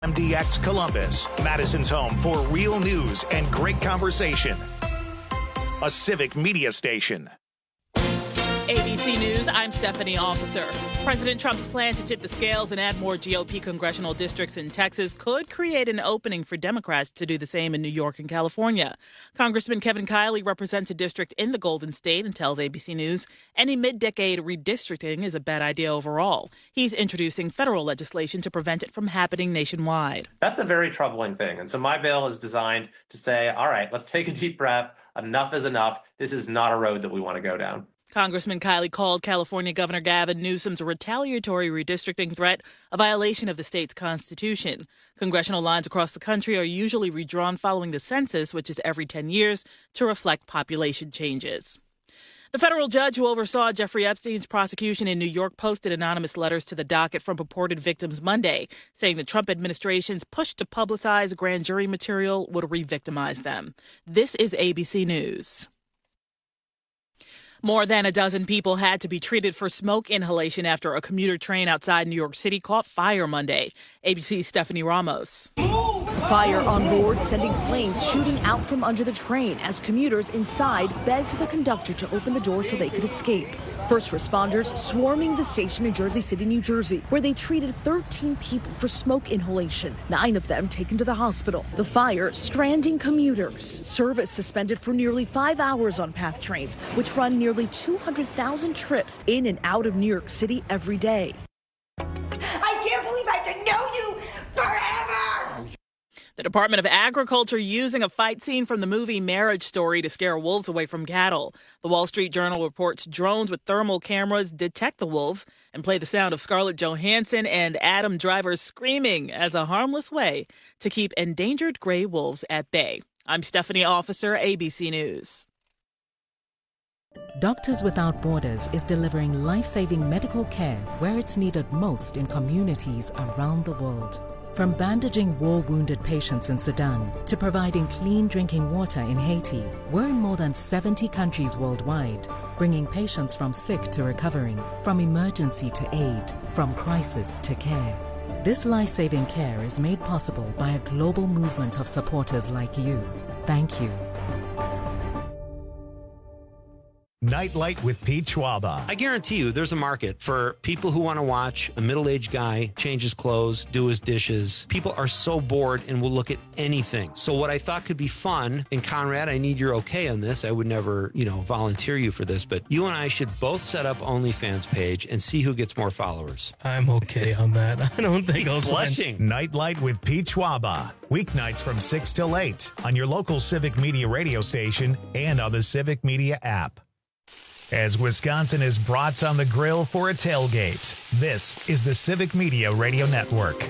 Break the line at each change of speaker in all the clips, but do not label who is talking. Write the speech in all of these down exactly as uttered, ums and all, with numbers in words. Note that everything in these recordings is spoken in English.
M D X Columbus, Madison's home for real news and great conversation. A civic media station.
A B C News, I'm Stephanie Officer. President Trump's plan to tip the scales and add more G O P congressional districts in Texas could create an opening for Democrats to do the same in New York and California. Congressman Kevin Kiley represents a district in the Golden State and tells A B C News any mid-decade redistricting is a bad idea overall. He's introducing federal legislation to prevent it from happening nationwide.
That's a very troubling thing. And so my bill is designed to say, all right, let's take a deep breath. Enough is enough. This is not a road that we want to go down.
Congressman Kiley called California Governor Gavin Newsom's retaliatory redistricting threat a violation of the state's constitution. Congressional lines across the country are usually redrawn following the census, which is every ten years, to reflect population changes. The federal judge who oversaw Jeffrey Epstein's prosecution in New York posted anonymous letters to the docket from purported victims Monday, saying the Trump administration's push to publicize grand jury material would re-victimize them. This is A B C News. More than a dozen people had to be treated for smoke inhalation after a commuter train outside New York City caught fire Monday. A B C's Stephanie Ramos.
Fire on board, sending flames shooting out from under the train as commuters inside begged the conductor to open the door so they could escape. First responders swarming the station in Jersey City, New Jersey, where they treated thirteen people for smoke inhalation, nine of them taken to the hospital. The fire stranding commuters. Service suspended for nearly five hours on PATH trains, which run nearly two hundred thousand trips in and out of New York City every day.
I can't believe I have to know you forever!
The Department of Agriculture using a fight scene from the movie Marriage Story to scare wolves away from cattle. The Wall Street Journal reports drones with thermal cameras detect the wolves and play the sound of Scarlett Johansson and Adam Driver screaming as a harmless way to keep endangered gray wolves at bay. I'm Stephanie Officer, A B C News.
Doctors Without Borders is delivering life-saving medical care where it's needed most in communities around the world. From bandaging war-wounded patients in Sudan to providing clean drinking water in Haiti, we're in more than seventy countries worldwide, bringing patients from sick to recovering, from emergency to aid, from crisis to care. This life-saving care is made possible by a global movement of supporters like you. Thank you.
Nightlight with Pete Schwaba.
I guarantee you there's a market for people who want to watch a middle-aged guy change his clothes, do his dishes. People are so bored and will look at anything. So what I thought could be fun, and Conrad, I need your okay on this. I would never, you know, volunteer you for this, but you and I should both set up OnlyFans page and see who gets more followers.
I'm okay on that. I don't think
He's
I'll
blushing.
Send...
Nightlight with Pete Schwaba. Weeknights from six till eight on your local Civic Media radio station and on the Civic Media app. As Wisconsin is brats on the grill for a tailgate, this is the Civic Media Radio Network.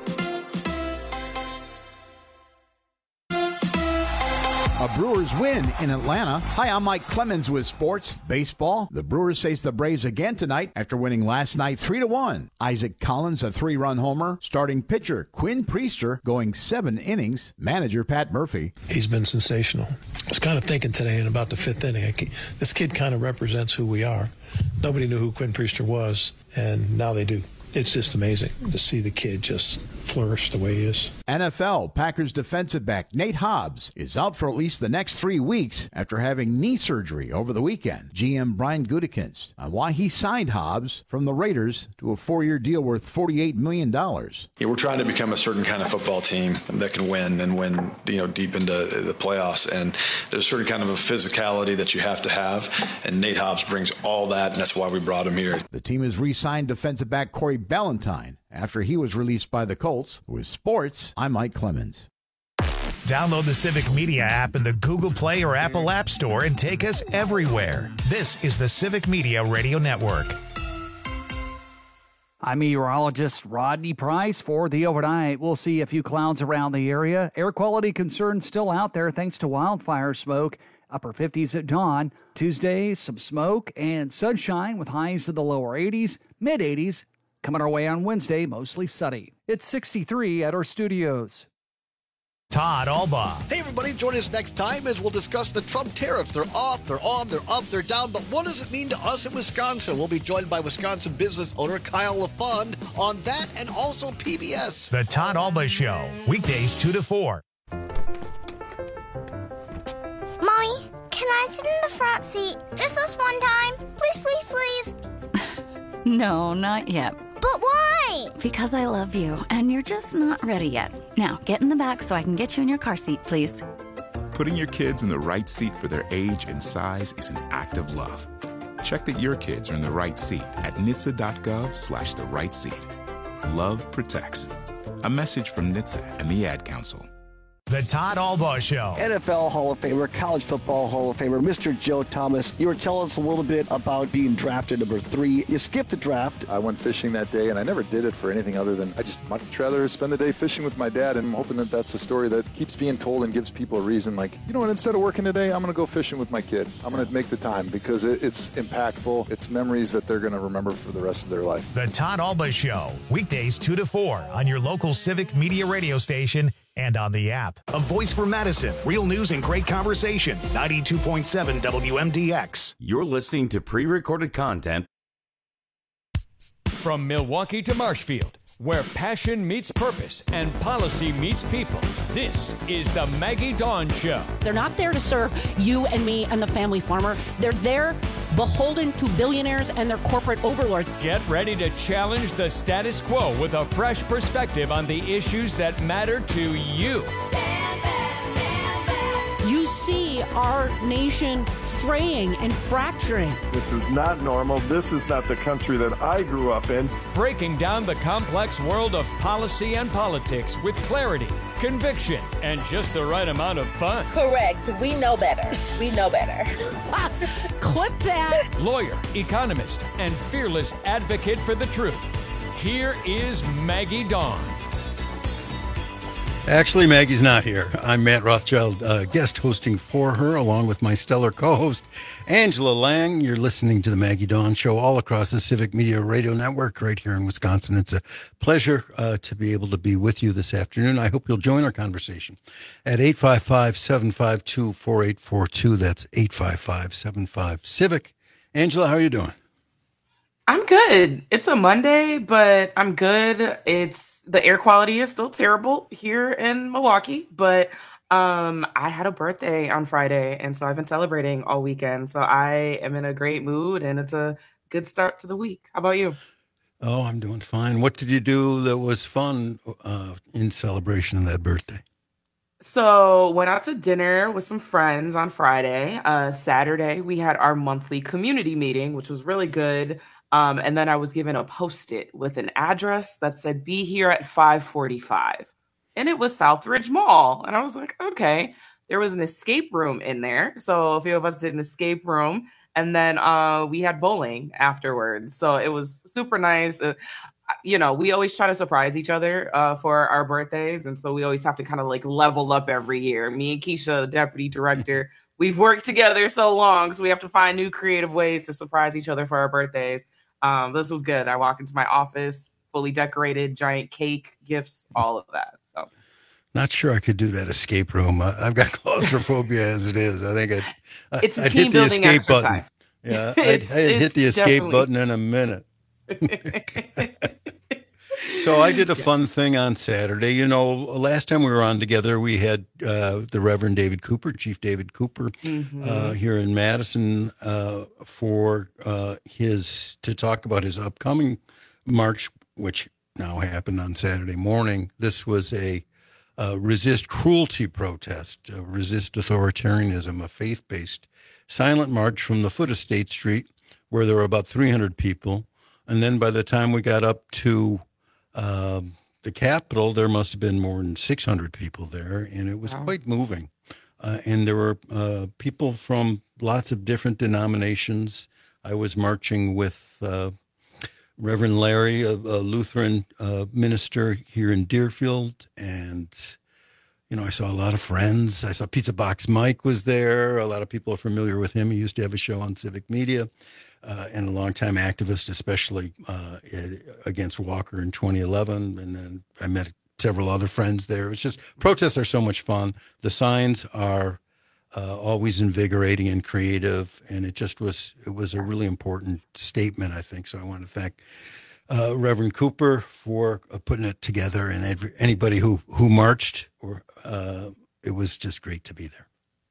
A Brewers win in Atlanta. Hi, I'm Mike Clemens with Sports Baseball. The Brewers face the Braves again tonight after winning last night three to one. Isaac Collins, a three-run homer. Starting pitcher Quinn Priester going seven innings. Manager Pat Murphy.
He's been sensational. I was kind of thinking today in about the fifth inning, I, this kid kind of represents who we are. Nobody knew who Quinn Priester was, and now they do. It's just amazing to see the kid just flourish the way he is.
N F L Packers defensive back Nate Hobbs is out for at least the next three weeks after having knee surgery over the weekend. G M Brian Gutekunst on why he signed Hobbs from the Raiders to a four-year deal worth forty-eight million dollars.
Yeah, we're trying to become a certain kind of football team that can win and win, you know, deep into the playoffs. And there's a certain kind of a physicality that you have to have. And Nate Hobbs brings all that, and that's why we brought him here.
The team has re-signed defensive back Corey Ballantyne after he was released by the Colts. With sports, I'm Mike Clemens.
Download the Civic Media app in the Google Play or Apple App Store and take us everywhere. This is the Civic Media Radio Network.
I'm meteorologist Rodney Price for the overnight. We'll see a few clouds around the area. Air quality concerns still out there thanks to wildfire smoke. Upper fifties at dawn. Tuesday, some smoke and sunshine with highs in the lower eighties, mid eighties. Coming our way on Wednesday, mostly sunny. It's sixty-three at our studios.
Todd Alba.
Hey, everybody, join us next time as we'll discuss the Trump tariffs. They're off, they're on, they're up, they're down. But what does it mean to us in Wisconsin? We'll be joined by Wisconsin business owner Kyle LaFond on that and also P B S.
The Todd Alba Show, weekdays two to four.
Mommy, can I sit in the front seat just this one time? Please, please, please.
No, not yet.
But why?
Because I love you, and you're just not ready yet. Now, get in the back so I can get you in your car seat, please.
Putting your kids in the right seat for their age and size is an act of love. Check that your kids are in the right seat at N H T S A dot gov slash the right seat. Love protects. A message from N H T S A and the Ad Council.
The Todd Alba Show.
N F L Hall of Famer, College Football Hall of Famer, Mister Joe Thomas. You were telling us a little bit about being drafted number three. You skipped the draft.
I went fishing that day, and I never did it for anything other than I just much rather spend the day fishing with my dad, and I'm hoping that that's a story that keeps being told and gives people a reason. Like, you know what, instead of working today, I'm going to go fishing with my kid. I'm going to make the time because it, it's impactful. It's memories that they're going to remember for the rest of their life.
The Todd Alba Show, weekdays two to four on your local Civic Media radio station and on the app.
A voice for Madison. Real news and great conversation. ninety-two point seven W M D X.
You're listening to pre-recorded content.
From Milwaukee to Marshfield, where passion meets purpose and policy meets people. This is the Maggie Dawn Show.
They're not there to serve you and me and the family farmer. They're there beholden to billionaires and their corporate overlords.
Get ready to challenge the status quo with a fresh perspective on the issues that matter to you.
You see our nation fraying and fracturing.
This is not normal. This is not the country that I grew up in.
Breaking down the complex world of policy and politics with clarity, conviction, and just the right amount of fun.
Correct. We know better. We know better.
Clip that.
Lawyer, economist, and fearless advocate for the truth. Here is Maggie Dawn.
Actually, Maggie's not here. I'm Matt Rothschild, uh, guest hosting for her, along with my stellar co-host, Angela Lang. You're listening to the Maggie Dawn Show all across the Civic Media Radio Network right here in Wisconsin. It's a pleasure uh, to be able to be with you this afternoon. I hope you'll join our conversation at eight five five, seven five two, four eight four two. That's eight five five, seven five, Civic. Angela, how are you doing?
I'm good. It's a Monday, but I'm good. It's the air quality is still terrible here in Milwaukee, but um, I had a birthday on Friday, and so I've been celebrating all weekend. So I am in a great mood, and it's a good start to the week. How about you?
Oh, I'm doing fine. What did you do that was fun uh, in celebration of that birthday?
So went out to dinner with some friends on Friday. Uh, Saturday, we had our monthly community meeting, which was really good. Um, and then I was given a Post-it with an address that said, be here at five forty-five. And it was Southridge Mall. And I was like, okay. There was an escape room in there. So a few of us did an escape room. And then uh, we had bowling afterwards. So it was super nice. Uh, you know, we always try to surprise each other uh, for our birthdays. And so we always have to kind of like level up every year. Me and Keisha, the deputy director, we've worked together so long. So we have to find new creative ways to surprise each other for our birthdays. Um, this was good. I walked into my office, fully decorated, giant cake, gifts, all of that. So,
not sure I could do that escape room. I, I've got claustrophobia as it is. I think I'd,
it's a
I'd
team
hit the
building
escape
exercise.
button. Yeah, I'd, I'd hit the escape
definitely...
button in a minute. So I did a fun thing on Saturday. You know, last time we were on together, we had uh, the Reverend David Cooper, Chief David Cooper, mm-hmm. uh, here in Madison uh, for uh, his to talk about his upcoming march, which now happened on Saturday morning. This was a uh, resist cruelty protest, uh, resist authoritarianism, a faith-based silent march from the foot of State Street, where there were about three hundred people. And then by the time we got up to uh, the Capitol, there must have been more than six hundred people there, and it was wow. quite moving. Uh, and there were uh, people from lots of different denominations. I was marching with uh, Reverend Larry, a, a Lutheran uh, minister here in Deerfield, and you know, I saw a lot of friends. I saw Pizza Box Mike was there. A lot of people are familiar with him. He used to have a show on Civic Media. Uh, and a longtime activist, especially uh, against Walker in twenty eleven. And then I met several other friends there. It's just protests are so much fun. The signs are uh, always invigorating and creative, and it just was it was a really important statement, I think. So I want to thank uh, Reverend Cooper for uh, putting it together, and every, anybody who who marched. Or uh, it was just great to be there.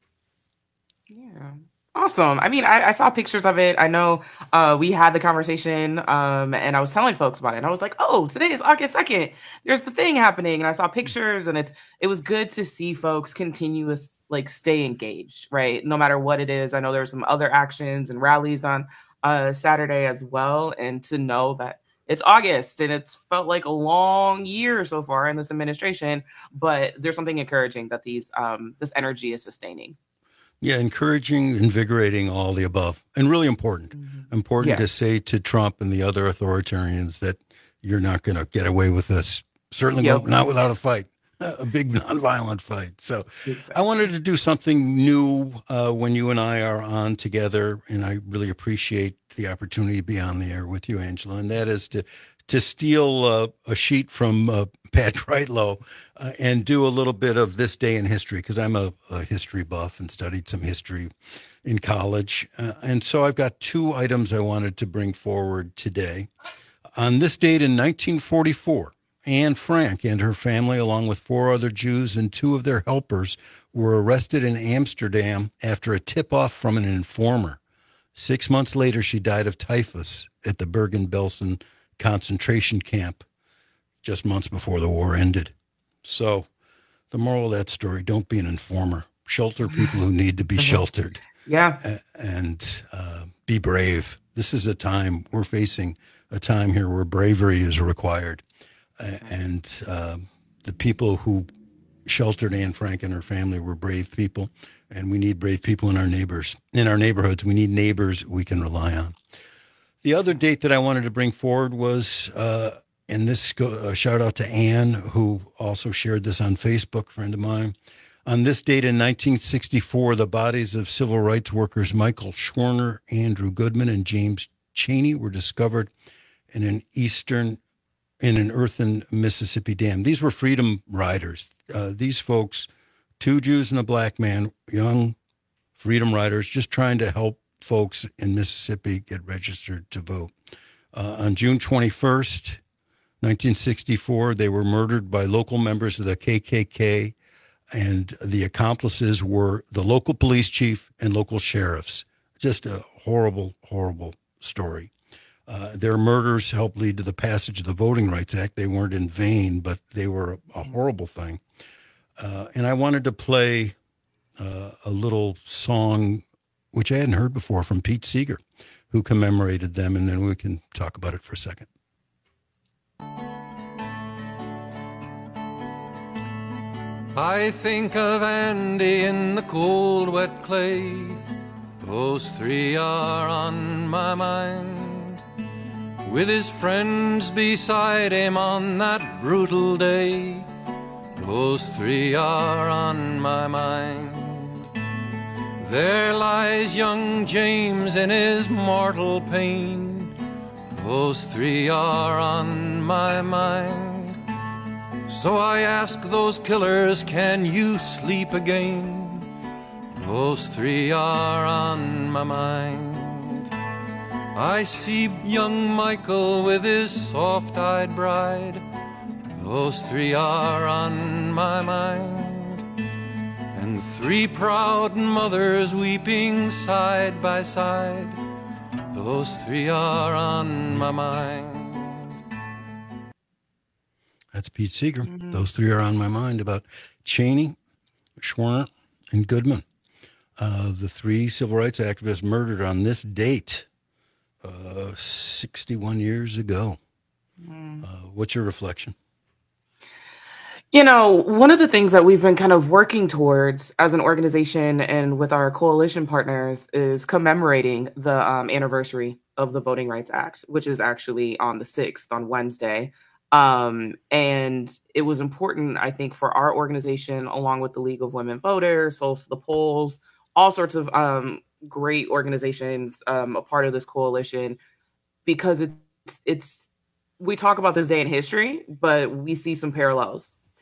Yeah. Awesome. I mean, I, I saw pictures of it. I know uh, we had the conversation um, and I was telling folks about it. And I was like, oh, today is August second. There's the thing happening. And I saw pictures, and it's it was good to see folks continuous, like, stay engaged, right? No matter what it is. I know there's some other actions and rallies on uh, Saturday as well. And to know that it's August and it's felt like a long year so far in this administration, but there's something encouraging that these um, this energy is sustaining.
Yeah, encouraging, invigorating, all the above, and really important. Mm-hmm. Important yeah. to say to Trump and the other authoritarians that you're not going to get away with this. Certainly yep. not without a fight, a big nonviolent fight. So exactly. I wanted to do something new uh, when you and I are on together, and I really appreciate the opportunity to be on the air with you, Angela, and that is to to steal uh, a sheet from uh, Pat Kreitlow uh, and do a little bit of this day in history, because I'm a, a history buff and studied some history in college. Uh, and so I've got two items I wanted to bring forward today. On this date in nineteen forty-four, Anne Frank and her family, along with four other Jews and two of their helpers, were arrested in Amsterdam after a tip-off from an informer. Six months later, she died of typhus at the Bergen-Belsen concentration camp just months before the war ended. So the moral of that story, don't be an informer. Shelter people who need to be sheltered.
Yeah.
And uh, be brave. This is a time, we're facing a time here where bravery is required. And uh, the people who sheltered Anne Frank and her family were brave people. And we need brave people in our neighbors, in our neighborhoods. We need neighbors we can rely on. The other date that I wanted to bring forward was, uh, and this go, uh, shout out to Anne, who also shared this on Facebook, a friend of mine. On this date in nineteen sixty-four, the bodies of civil rights workers Michael Schwerner, Andrew Goodman, and James Chaney were discovered in an eastern, in an earthen Mississippi dam. These were freedom riders. Uh, these folks, two Jews and a black man, young freedom riders, just trying to help folks in Mississippi get registered to vote. Uh, on June twenty-first, nineteen sixty-four, they were murdered by local members of the K K K, and the accomplices were the local police chief and local sheriffs. Just a horrible, horrible story. Uh, their murders helped lead to the passage of the Voting Rights Act. They weren't in vain, but they were a, a horrible thing. Uh, and I wanted to play uh, a little song which I hadn't heard before, from Pete Seeger, who commemorated them, and then we can talk about it for a second.
I think of Andy in the cold, wet clay. Those three are on my mind. With his friends beside him on that brutal day. Those three are on my mind. There lies young James in his mortal pain. Those three are on my mind. So I ask those killers, can you sleep again? Those three are on my mind. I see young Michael with his soft-eyed bride. Those three are on my mind. And three proud mothers weeping side by side. Those three are on my mind.
That's Pete Seeger. Mm-hmm. Those three are on my mind, about Chaney, Schwerner, and Goodman. Uh, the three civil rights activists murdered on this date uh, sixty-one years ago. Mm. Uh, what's your reflection?
You know, one of the things that we've been kind of working towards as an organization and with our coalition partners is commemorating the um, anniversary of the Voting Rights Act, which is actually on the sixth, on Wednesday. Um, and it was important, I think, for our organization, along with the League of Women Voters, Souls to the Polls, all sorts of um, great organizations, um, a part of this coalition, because it's, it's, we talk about this day in history, but we see some parallels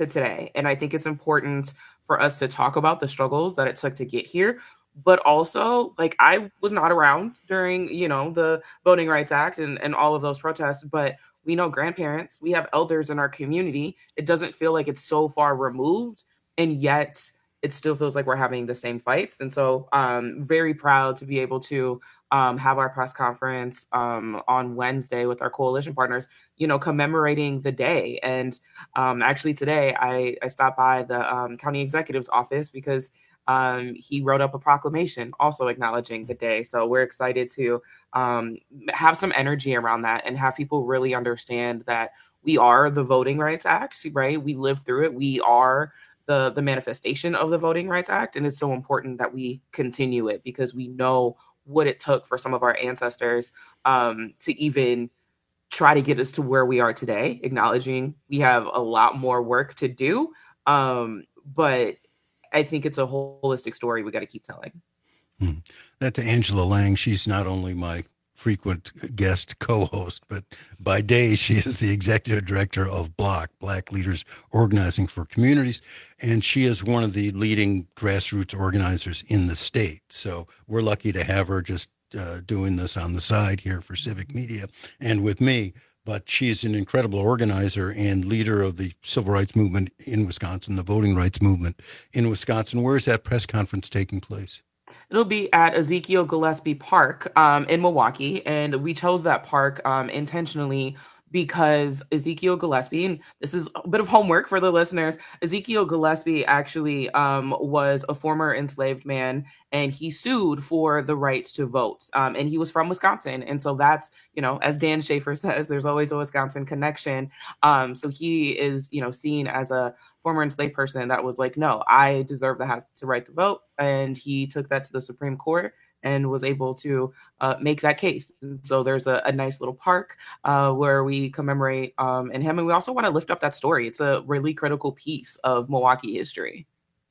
to today. And I think it's important for us to talk about the struggles that it took to get here. But also, like, I was not around during, you know, the Voting Rights Act and, and all of those protests, but we know grandparents, we have elders in our community. It doesn't feel like it's so far removed, and yet it still feels like we're having the same fights. And so I'm um, very proud to be able to um, have our press conference um, on Wednesday with our coalition partners, you know, commemorating the day. And um, actually today I, I stopped by the um, county executive's office because Um, he wrote up a proclamation also acknowledging the day. So we're excited to um, have some energy around that and have people really understand that we are the Voting Rights Act, right? We lived through it. We are the, the manifestation of the Voting Rights Act. And it's so important that we continue it because we know what it took for some of our ancestors um, to even try to get us to where we are today, acknowledging we have a lot more work to do. Um, but I think it's a holistic story we got to keep telling.
Hmm. That's Angela Lang. She's not only my frequent guest co-host, but by day she is the executive director of BLOC, Black Leaders Organizing for Communities, and she is one of the leading grassroots organizers in the state. So we're lucky to have her just uh, doing this on the side here for Civic Media and with me. But she's an incredible organizer and leader of the civil rights movement in Wisconsin, the voting rights movement in Wisconsin. Where is that press conference taking place?
It'll be at Ezekiel Gillespie Park um, in Milwaukee. And we chose that park um, intentionally because Ezekiel Gillespie, and this is a bit of homework for the listeners, Ezekiel Gillespie actually um, was a former enslaved man, and he sued for the right to vote. Um, and he was from Wisconsin. And so that's, you know, as Dan Schaefer says, there's always a Wisconsin connection. Um, so he is, you know, seen as a former enslaved person that was like, no, I deserve to have to right to vote. And he took that to the Supreme Court and was able to uh, make that case. And so there's a, a nice little park uh, where we commemorate um, and him. And we also want to lift up that story. It's a really critical piece of Milwaukee history.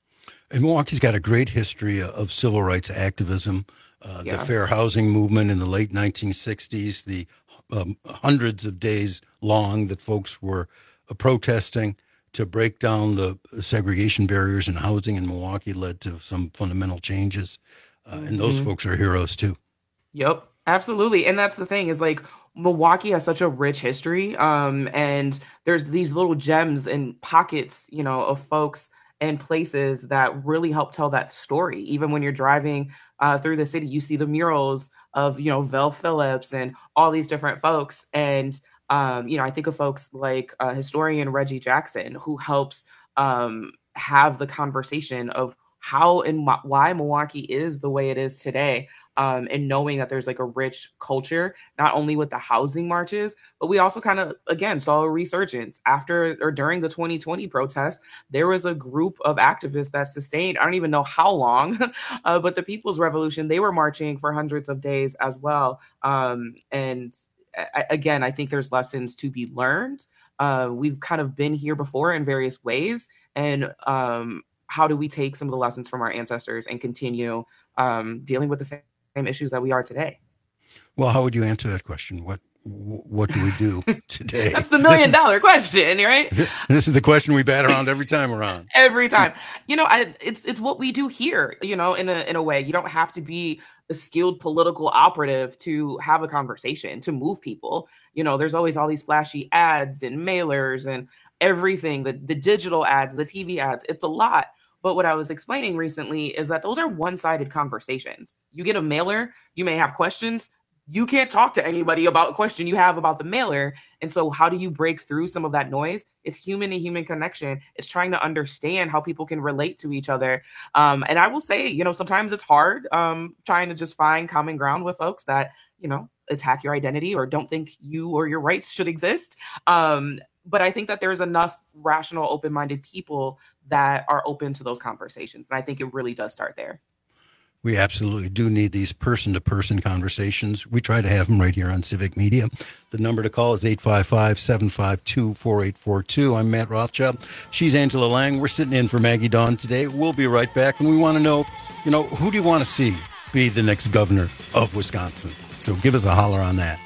And Milwaukee's got a great history of civil rights activism, uh, yeah. the fair housing movement in the late nineteen sixties, the um, hundreds of days long that folks were uh, protesting to break down the segregation barriers in housing in Milwaukee led to some fundamental changes. Uh, and those mm-hmm. folks are heroes too.
Yep, absolutely. And that's the thing is like Milwaukee has such a rich history. Um, and there's these little gems and pockets, you know, of folks and places that really help tell that story. Even when you're driving uh, through the city, you see the murals of, you know, Vel Phillips and all these different folks. And, um, you know, I think of folks like uh, historian Reggie Jackson, who helps um, have the conversation of how and why Milwaukee is the way it is today. Um, and knowing that there's like a rich culture, not only with the housing marches, but we also kind of, again, saw a resurgence after or during the twenty twenty protests. There was a group of activists that sustained, I don't even know how long, uh, but the People's Revolution, they were marching for hundreds of days as well. Um, and I, again, I think there's lessons to be learned. Uh, we've kind of been here before in various ways. And, um, how do we take some of the lessons from our ancestors and continue um, dealing with the same, same issues that we are today?
Well, how would you answer that question? What what do we do today?
That's the million is, dollar question, right?
This is the question we bat around every time around.
Every time. You know, I, it's it's what we do here, you know, in a in a way. You don't have to be a skilled political operative to have a conversation, to move people. You know, there's always all these flashy ads and mailers and everything, the, the digital ads, the T V ads. It's a lot. But what I was explaining recently is that those are one-sided conversations. You get a mailer, you may have questions. You can't talk to anybody about a question you have about the mailer. And so how do you break through some of that noise? It's human to human connection. It's trying to understand how people can relate to each other. Um, and I will say, you know, sometimes it's hard um, trying to just find common ground with folks that, you know, attack your identity or don't think you or your rights should exist. Um, But I think that there's enough rational, open-minded people that are open to those conversations. And I think it really does start there.
We absolutely do need these person-to-person conversations. We try to have them right here on Civic Media. The number to call is eight five five, seven five two, four eight four two. I'm Matt Rothschild. She's Angela Lang. We're sitting in for Maggie Dawn today. We'll be right back. And we want to know, you know, who do you want to see be the next governor of Wisconsin? So give us a holler on that.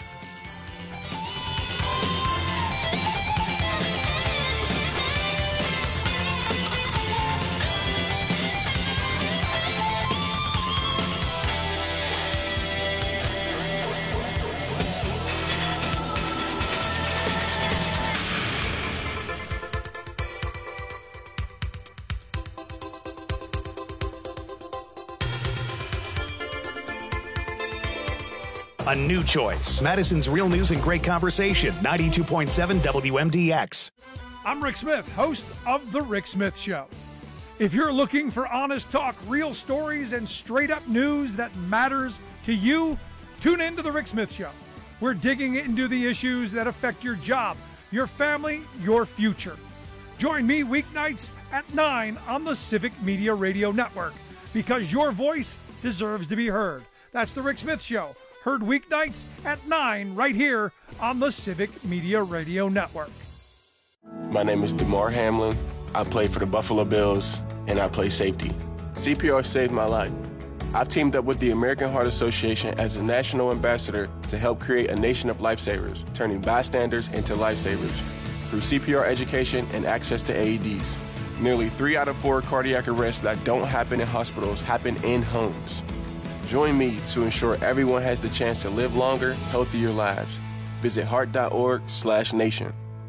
A new choice. Madison's Real News and Great Conversation. ninety-two point seven W M D X.
I'm Rick Smith, host of The Rick Smith Show. If you're looking for honest talk, real stories, and straight-up news that matters to you, tune in to The Rick Smith Show. We're digging into the issues that affect your job, your family, your future. Join me weeknights at nine on the Civic Media Radio Network, because your voice deserves to be heard. That's The Rick Smith Show, heard weeknights at nine right here on the Civic Media Radio Network.
My name is DeMar Hamlin. I play for the Buffalo Bills, and I play safety. C P R saved my life. I've teamed up with the American Heart Association as a national ambassador to help create a nation of lifesavers, turning bystanders into lifesavers through C P R education and access to A E Ds. Nearly three out of four cardiac arrests that don't happen in hospitals happen in homes. Join me to ensure everyone has the chance to live longer, healthier lives. Visit heart.org slash nation.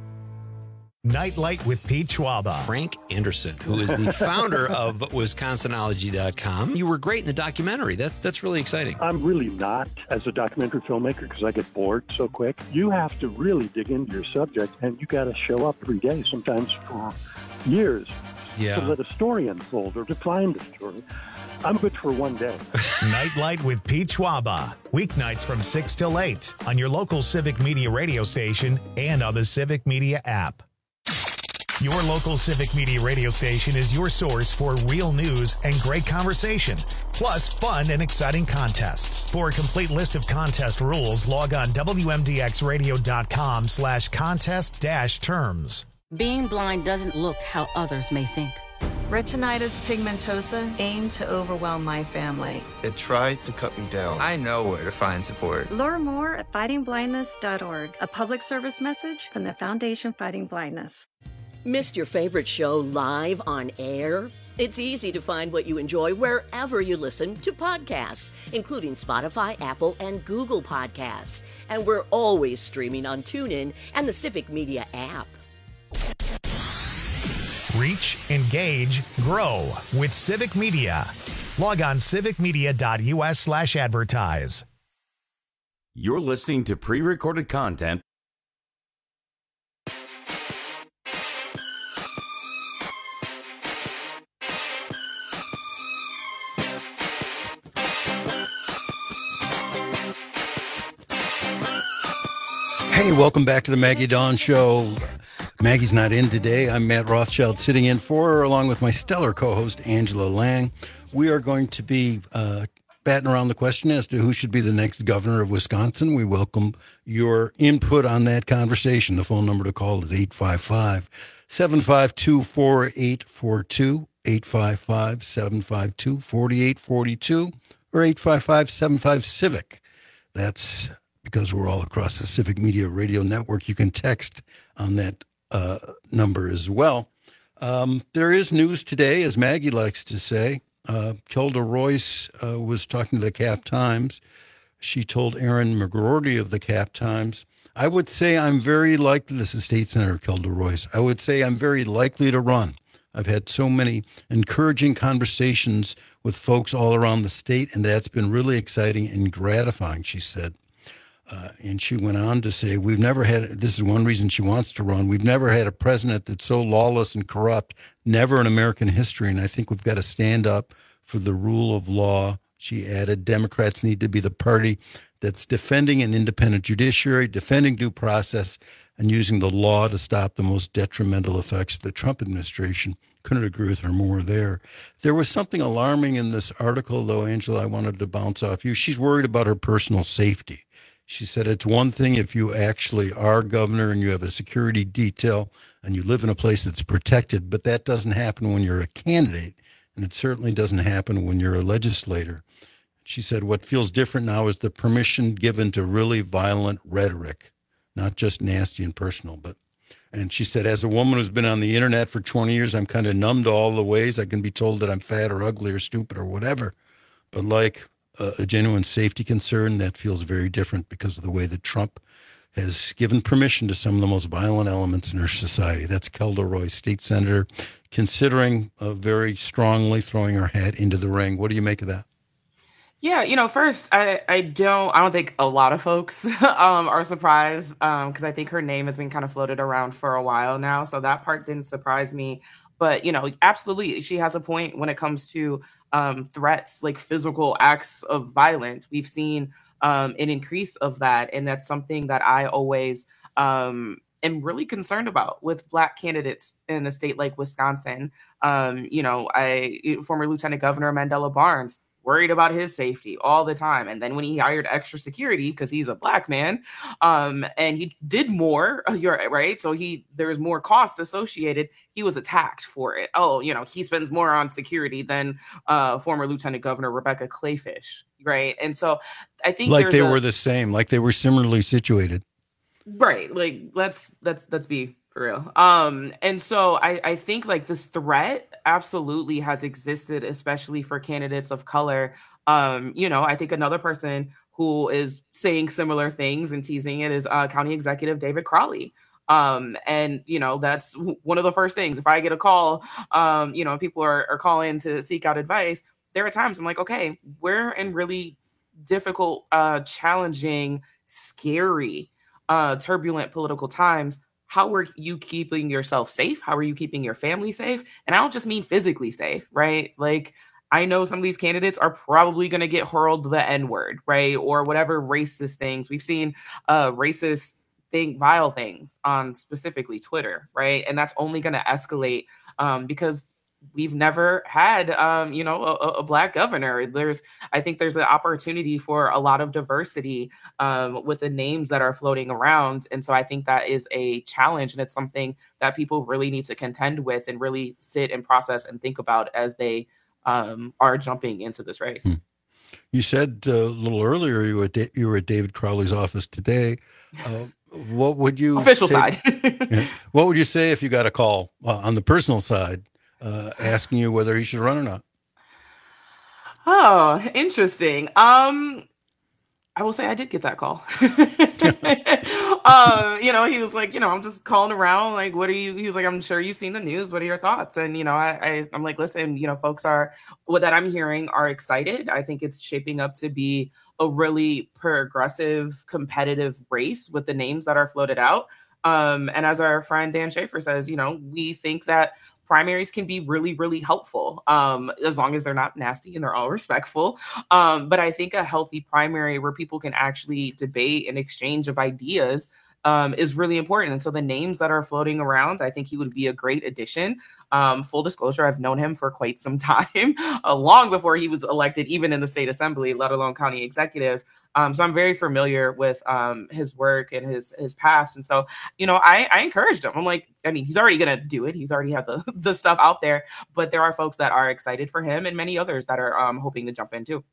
Nightlight with Pete Schwaba.
Frank Anderson, who is the founder of Wisconsinology dot com. You were great in the documentary. That, that's really exciting.
I'm really not as a documentary filmmaker because I get bored so quick. You have to really dig into your subject, and you got to show up every day, sometimes for years,
yeah.
to let a story unfold or to find a story. I'm good for one day.
Nightlight with Pete Schwaba. Weeknights from six till eight on your local Civic Media radio station and on the Civic Media app. Your local Civic Media radio station is your source for real news and great conversation, plus fun and exciting contests. For a complete list of contest rules, log on W M D X radio dot com slash contest dash terms.
Being blind doesn't look how others may think.
Retinitis pigmentosa aimed to overwhelm my family.
It tried to cut me down. I know where to find support.
Learn more at fighting blindness dot org, a public service message from the Foundation Fighting Blindness.
Missed your favorite show live on air? It's easy to find what you enjoy wherever you listen to podcasts, including Spotify, Apple, and Google Podcasts. And we're always streaming on TuneIn and the Civic Media app.
Reach, engage, grow with Civic Media. Log on civic media dot u s slash advertise.
You're listening to pre-recorded content.
Hey, welcome back to the Maggie Dawn Show. Maggie's not in today. I'm Matt Rothschild sitting in for her along with my stellar co-host, Angela Lang. We are going to be uh, batting around the question as to who should be the next governor of Wisconsin. We welcome your input on that conversation. The phone number to call is eight five five, seven five two, four eight four two, eight five five, seven five two, four eight four two, or eight five five, seven five, CIVIC. That's because we're all across the Civic Media Radio Network. You can text on that uh, number as well. Um, there is news today, as Maggie likes to say. Uh, Kelda Royce uh, was talking to the Cap Times. She told Aaron McGroarty of the Cap Times, I would say I'm very likely, this is State Senator Kelda Royce, I would say I'm very likely to run. I've had so many encouraging conversations with folks all around the state, and that's been really exciting and gratifying, she said. Uh, and she went on to say, we've never had, this is one reason she wants to run, we've never had a president that's so lawless and corrupt, never in American history, and I think we've got to stand up for the rule of law. She added, Democrats need to be the party that's defending an independent judiciary, defending due process, and using the law to stop the most detrimental effects of the Trump administration. Couldn't agree with her more there. There was something alarming in this article, though, Angela, I wanted to bounce off you. She's worried about her personal safety. She said it's one thing if you actually are governor and you have a security detail and you live in a place that's protected, but that doesn't happen when you're a candidate, and it certainly doesn't happen when you're a legislator. She said what feels different now is the permission given to really violent rhetoric, not just nasty and personal. But, and she said, as a woman who's been on the internet for twenty years, I'm kind of numb to all the ways I can be told that I'm fat or ugly or stupid or whatever. But like a, a genuine safety concern, that feels very different because of the way that Trump has given permission to some of the most violent elements in our society. That's Kelda Royce, state senator, considering uh, very strongly throwing her hat into the ring. What do you make of that?
Yeah, you know, first, I, I don't I don't think a lot of folks um, are surprised because um, I think her name has been kind of floated around for a while now. So that part didn't surprise me. But, you know, absolutely, she has a point when it comes to um, threats, like physical acts of violence. We've seen um, an increase of that. And that's something that I always um, am really concerned about with Black candidates in a state like Wisconsin. Um, you know, I former Lieutenant Governor Mandela Barnes, worried about his safety all the time. And then when he hired extra security, because he's a Black man, um, and he did more, you're right. So he, there was more cost associated. He was attacked for it. Oh, you know, he spends more on security than uh, former Lieutenant Governor Rebecca Clayfish. Right. And so I think
like they
a,
were the same, like they were similarly situated.
Right. Like, let's, let's, let's be for real. Um, and so I, I think like this threat absolutely has existed, especially for candidates of color. Um, you know, I think another person who is saying similar things and teasing it is uh, County Executive David Crowley. Um, and, you know, that's one of the first things. If I get a call, um, you know, people are, are calling to seek out advice, there are times I'm like, okay, we're in really difficult, uh, challenging, scary, uh, turbulent political times. How are you keeping yourself safe? How are you keeping your family safe? And I don't just mean physically safe, right? Like, I know some of these candidates are probably going to get hurled the N-word, right? Or whatever racist things. We've seen uh, racist thing, vile things on specifically Twitter, right? And that's only going to escalate um, because we've never had, um, you know, a, a Black governor. There's, I think there's an opportunity for a lot of diversity um, with the names that are floating around. And so I think that is a challenge. And it's something that people really need to contend with and really sit and process and think about as they um, are jumping into this race.
Hmm. You said uh, a little earlier you were, at, you were at David Crowley's office today. Uh, what would you
official
say,
side?
yeah, what would you say if you got a call uh, on the personal side uh, asking you whether he should run or not?
Oh, interesting. Um, I will say I did get that call. um, you know, he was like, you know, I'm just calling around. Like, what are you? He was like, I'm sure you've seen the news. What are your thoughts? And, you know, I, I I'm like, listen, you know, folks are, what that I'm hearing are excited. I think it's shaping up to be a really progressive, competitive race with the names that are floated out. Um, and as our friend Dan Schaefer says, you know, we think that primaries can be really, really helpful um, as long as they're not nasty and they're all respectful. Um, but I think a healthy primary where people can actually debate and exchange of ideas um, is really important. And so the names that are floating around, I think he would be a great addition. Um, full disclosure, I've known him for quite some time, uh, long before he was elected, even in the state assembly, let alone county executive. Um, so I'm very familiar with um, his work and his his past. And so, you know, I, I encouraged him. I'm like, I mean, he's already going to do it. He's already had the, the stuff out there. But there are folks that are excited for him and many others that are um, hoping to jump in, too.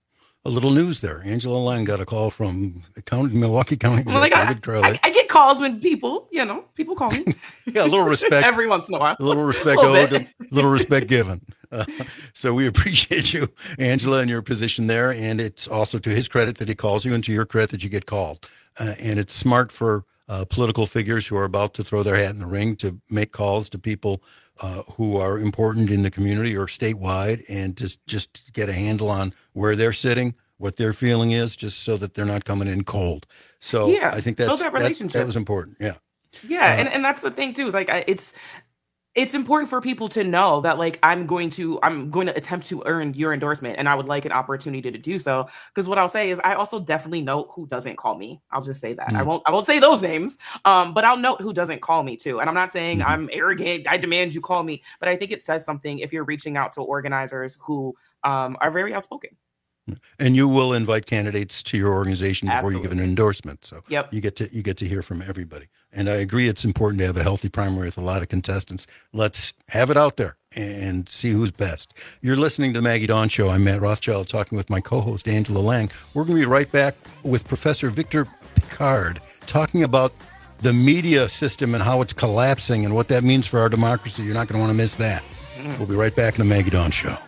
A little news there. Angela Lang got a call from County, Milwaukee County Executive
well,
David Crowley.
I, I get calls when people, you know, people call me.
Yeah, a little respect.
Every once in a while.
A little respect owed, a little respect given. Uh, so we appreciate you, Angela, and your position there. And it's also to his credit that he calls you and to your credit that you get called. Uh, and it's smart for uh, political figures who are about to throw their hat in the ring to make calls to people uh, who are important in the community or statewide and just, just get a handle on where they're sitting, what their feeling is, just so that they're not coming in cold. So
yeah,
I think that's,
that,
that, that was important. Yeah.
Yeah.
Uh,
and, and that's the thing too, is like, I, it's, it's important for people to know that like, I'm going to, I'm going to attempt to earn your endorsement and I would like an opportunity to do so. Cause what I'll say is I also definitely know who doesn't call me. I'll just say that. Mm. I won't, I won't say those names, um, but I'll note who doesn't call me too. And I'm not saying mm-hmm. I'm arrogant. I demand you call me, but I think it says something if you're reaching out to organizers who um, are very outspoken.
And you will invite candidates to your organization before
Absolutely.
you give an endorsement. So
yep.
you get to you get to hear from everybody. And I agree it's important to have a healthy primary with a lot of contestants. Let's have it out there and see who's best. You're listening to the Maggie Dawn Show. I'm Matt Rothschild talking with my co-host Angela Lang. We're going to be right back with Professor Victor Pickard talking about the media system and how it's collapsing and what that means for our democracy. You're not going to want to miss that. Mm. We'll be right back in the Maggie Dawn Show.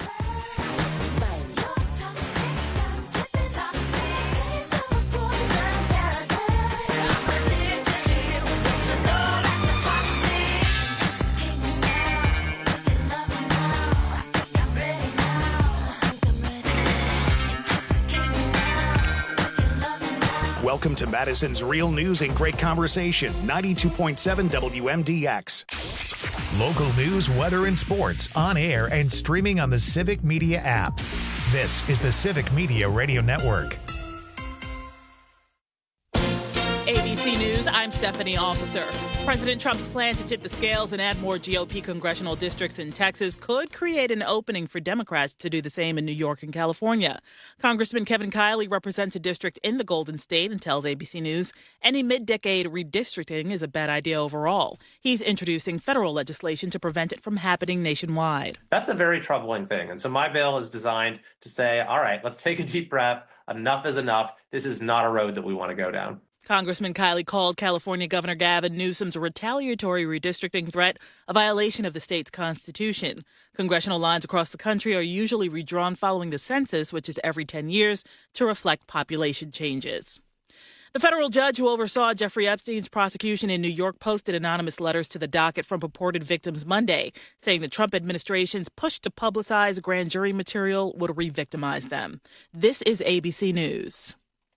Welcome to Madison's Real News and Great Conversation, ninety-two point seven W M D X.
Local news, weather, and sports on air and streaming on the Civic Media app. This is the Civic Media Radio Network.
A B C News, I'm Stephanie Officer. President Trump's plan to tip the scales and add more G O P congressional districts in Texas could create an opening for Democrats to do the same in New York and California. Congressman Kevin Kiley represents a district in the Golden State and tells A B C News any mid-decade redistricting is a bad idea overall. He's introducing federal legislation to prevent it from happening nationwide.
That's a very troubling thing. And so my bill is designed to say, all right, let's take a deep breath. Enough is enough. This is not a road that we want to go down.
Congressman Kiley called California Governor Gavin Newsom's retaliatory redistricting threat a violation of the state's constitution. Congressional lines across the country are usually redrawn following the census, which is every ten years, to reflect population changes. The federal judge who oversaw Jeffrey Epstein's prosecution in New York posted anonymous letters to the docket from purported victims Monday, saying the Trump administration's push to publicize grand jury material would re-victimize them. This is A B C News.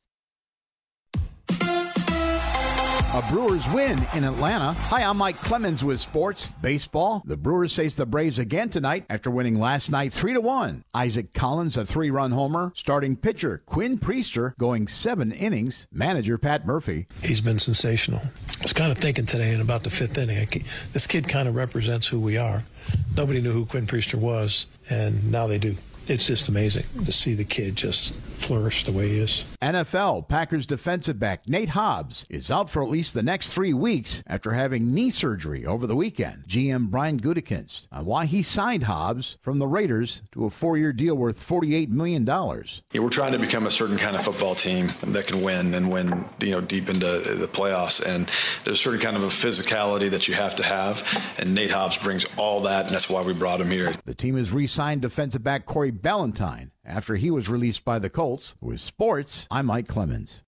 A Brewers win in Atlanta. Hi, I'm Mike Clemens with sports. Baseball. The Brewers face the Braves again tonight after winning last night three to one. Isaac Collins, a three-run homer. Starting pitcher Quinn Priester going seven innings. Manager Pat Murphy.
He's been sensational. I was kind of thinking today in about the fifth inning, this kid kind of represents who we are. Nobody knew who Quinn Priester was, and now they do. It's just amazing to see the kid just flourish the way he is.
N F L Packers defensive back Nate Hobbs is out for at least the next three weeks after having knee surgery over the weekend. G M Brian Gutekunst on why he signed Hobbs from the Raiders to a four-year deal worth forty-eight million dollars.
Yeah, we're trying to become a certain kind of football team that can win and win, you know, deep into the playoffs. And there's a certain kind of a physicality that you have to have. And Nate Hobbs brings all that, and that's why we brought him here.
The team has re-signed defensive back Corey Ballantyne after he was released by the Colts. With sports, I'm Mike Clemens.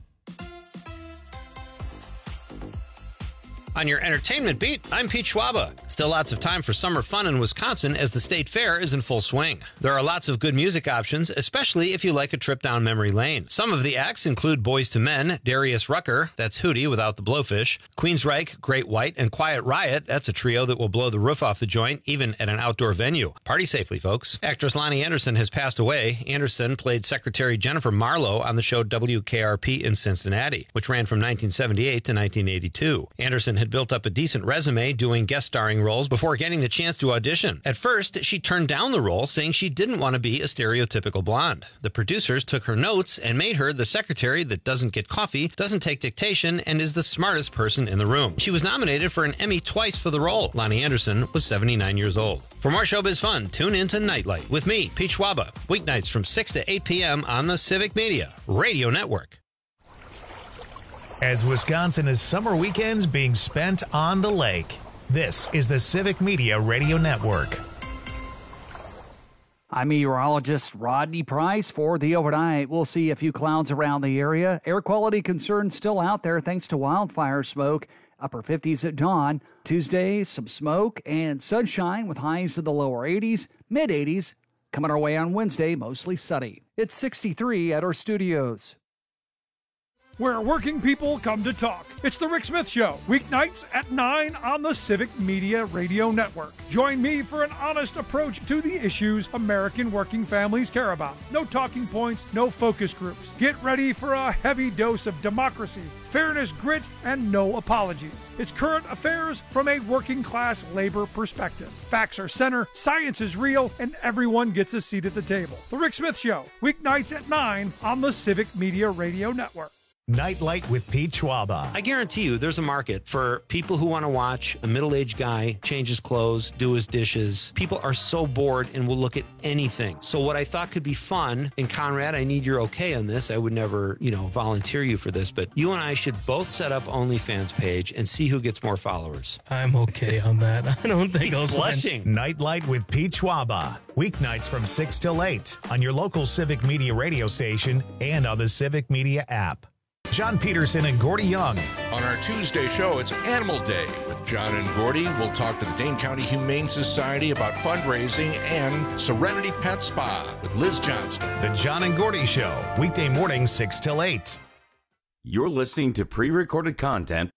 On your entertainment beat, I'm Pete Schwaba. Still lots of time for summer fun in Wisconsin as the state fair is in full swing. There are lots of good music options, especially if you like a trip down memory lane. Some of the acts include Boyz two Men, Darius Rucker, that's Hootie without the blowfish, Queensryche, Great White, and Quiet Riot, that's a trio that will blow the roof off the joint, even at an outdoor venue. Party safely, folks. Actress Lonnie Anderson has passed away. Anderson played Secretary Jennifer Marlowe on the show W K R P in Cincinnati, which ran from nineteen seventy-eight to nineteen eighty-two. Anderson had built up a decent resume doing guest starring roles before getting the chance to audition. At first, she turned down the role, saying she didn't want to be a stereotypical blonde. The producers took her notes and made her the secretary that doesn't get coffee, doesn't take dictation, and is the smartest person in the room. She was nominated for an Emmy twice for the role. Lonnie Anderson was seventy-nine years old. For more showbiz fun, tune in to Nightlight with me, Pete Schwaba, weeknights from six to eight p.m. on the Civic Media Radio Network.
As Wisconsin is summer weekends being spent on the lake, this is the Civic Media Radio Network.
I'm meteorologist Rodney Price. For the overnight, we'll see a few clouds around the area. Air quality concerns still out there thanks to wildfire smoke. Upper fifties at dawn. Tuesday, some smoke and sunshine with highs in the lower eighties, mid eighties. Coming our way on Wednesday, mostly sunny. It's sixty-three at our studios.
Where working people come to talk. It's the Rick Smith Show, weeknights at nine on the Civic Media Radio Network. Join me for an honest approach to the issues American working families care about. No talking points, no focus groups. Get ready for a heavy dose of democracy, fairness, grit, and no apologies. It's current affairs from a working class labor perspective. Facts are center, science is real, and everyone gets a seat at the table. The Rick Smith Show, weeknights at nine on the Civic Media Radio Network.
Nightlight with Pete Schwaba.
I guarantee you there's a market for people who want to watch a middle-aged guy change his clothes, do his dishes. People are so bored and will look at anything. So what I thought could be fun, and Conrad, I need your okay on this. I would never, you know, volunteer you for this, but you and I should both set up OnlyFans page and see who gets more followers.
I'm okay on that. I don't think
He's
I'll
blushing.
Nightlight with Pete Schwaba. Weeknights from six till eight on your local Civic Media radio station and on the Civic Media app. John Peterson and Gordy Young.
On our Tuesday show, it's Animal Day with John and Gordy. We'll talk to the Dane County Humane Society about fundraising and Serenity Pet Spa with Liz Johnston.
The John and Gordy Show, weekday mornings six till eight.
You're listening to pre-recorded content.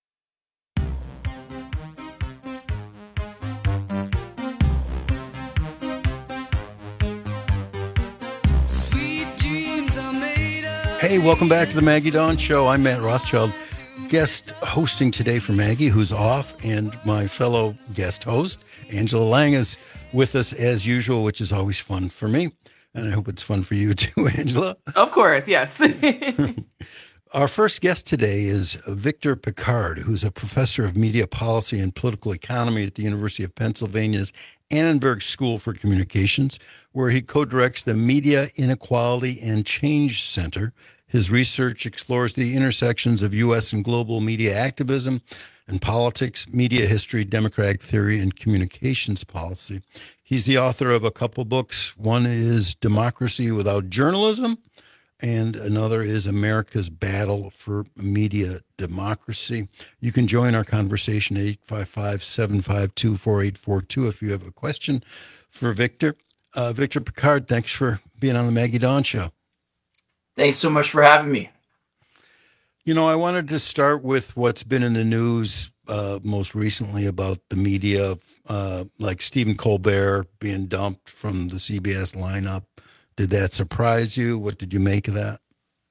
Hey, welcome back to the Maggie Dawn Show. I'm Matt Rothschild, guest hosting today for Maggie, who's off, and my fellow guest host, Angela Lang, is with us as usual, which is always fun for me. And I hope it's fun for you too, Angela.
Of course, yes.
Our first guest today is Victor Pickard, who's a professor of media policy and political economy at the University of Pennsylvania's Annenberg School for Communications, where he co-directs the Media Inequality and Change Center. His research explores the intersections of U S and global media activism and politics, media history, democratic theory, and communications policy. He's the author of a couple books. One is Democracy Without Journalism, and another is America's Battle for Media Democracy. You can join our conversation at eight five five, seven five two, four eight four two if you have a question for Victor. Uh, Victor Pickard, thanks for being on the Maggie Dawn Show.
Thanks so much for having me.
You know, I wanted to start with what's been in the news uh, most recently about the media, uh, like Stephen Colbert being dumped from the C B S lineup. Did that surprise you? What did you make of that?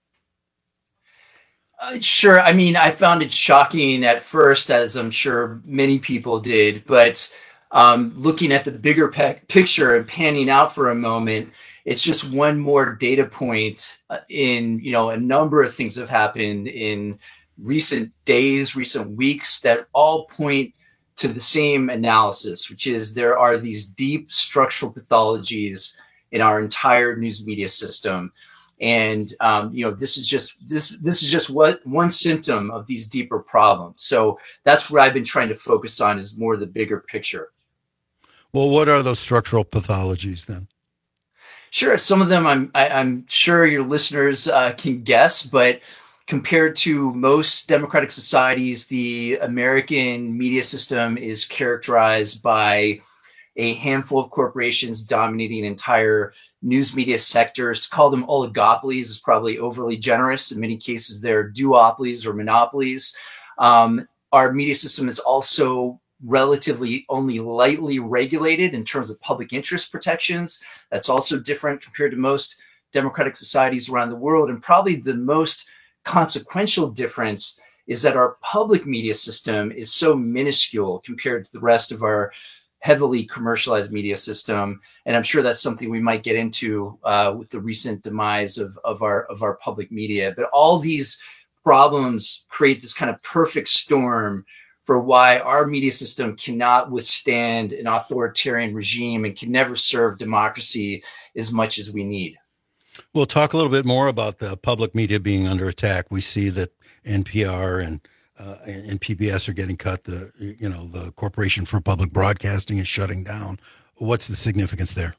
Uh, sure. I mean, I found it shocking at first, as I'm sure many people did. But um, looking at the bigger pe- picture and panning out for a moment, it's just one more data point in, you know, a number of things have happened in recent days, recent weeks that all point to the same analysis, which is there are these deep structural pathologies in our entire news media system. And, um, you know, this is just this this is just what one symptom of these deeper problems. So that's what I've been trying to focus on, is more the bigger picture.
Well, what are those structural pathologies then?
Sure. Some of them I'm, I, I'm sure your listeners uh, can guess, but compared to most democratic societies, the American media system is characterized by a handful of corporations dominating entire news media sectors. To call them oligopolies is probably overly generous. In many cases, they're duopolies or monopolies. Um, our media system is also relatively only lightly regulated in terms of public interest protections. That's also different compared to most democratic societies around the world. And probably the most consequential difference is that our public media system is so minuscule compared to the rest of our heavily commercialized media system. And I'm sure that's something we might get into uh, with the recent demise of, of our of our public media. But all these problems create this kind of perfect storm for why our media system cannot withstand an authoritarian regime and can never serve democracy as much as we need.
We'll talk a little bit more about the public media being under attack. We see that N P R and uh, and P B S are getting cut. The you know the Corporation for Public Broadcasting is shutting down. What's the significance there?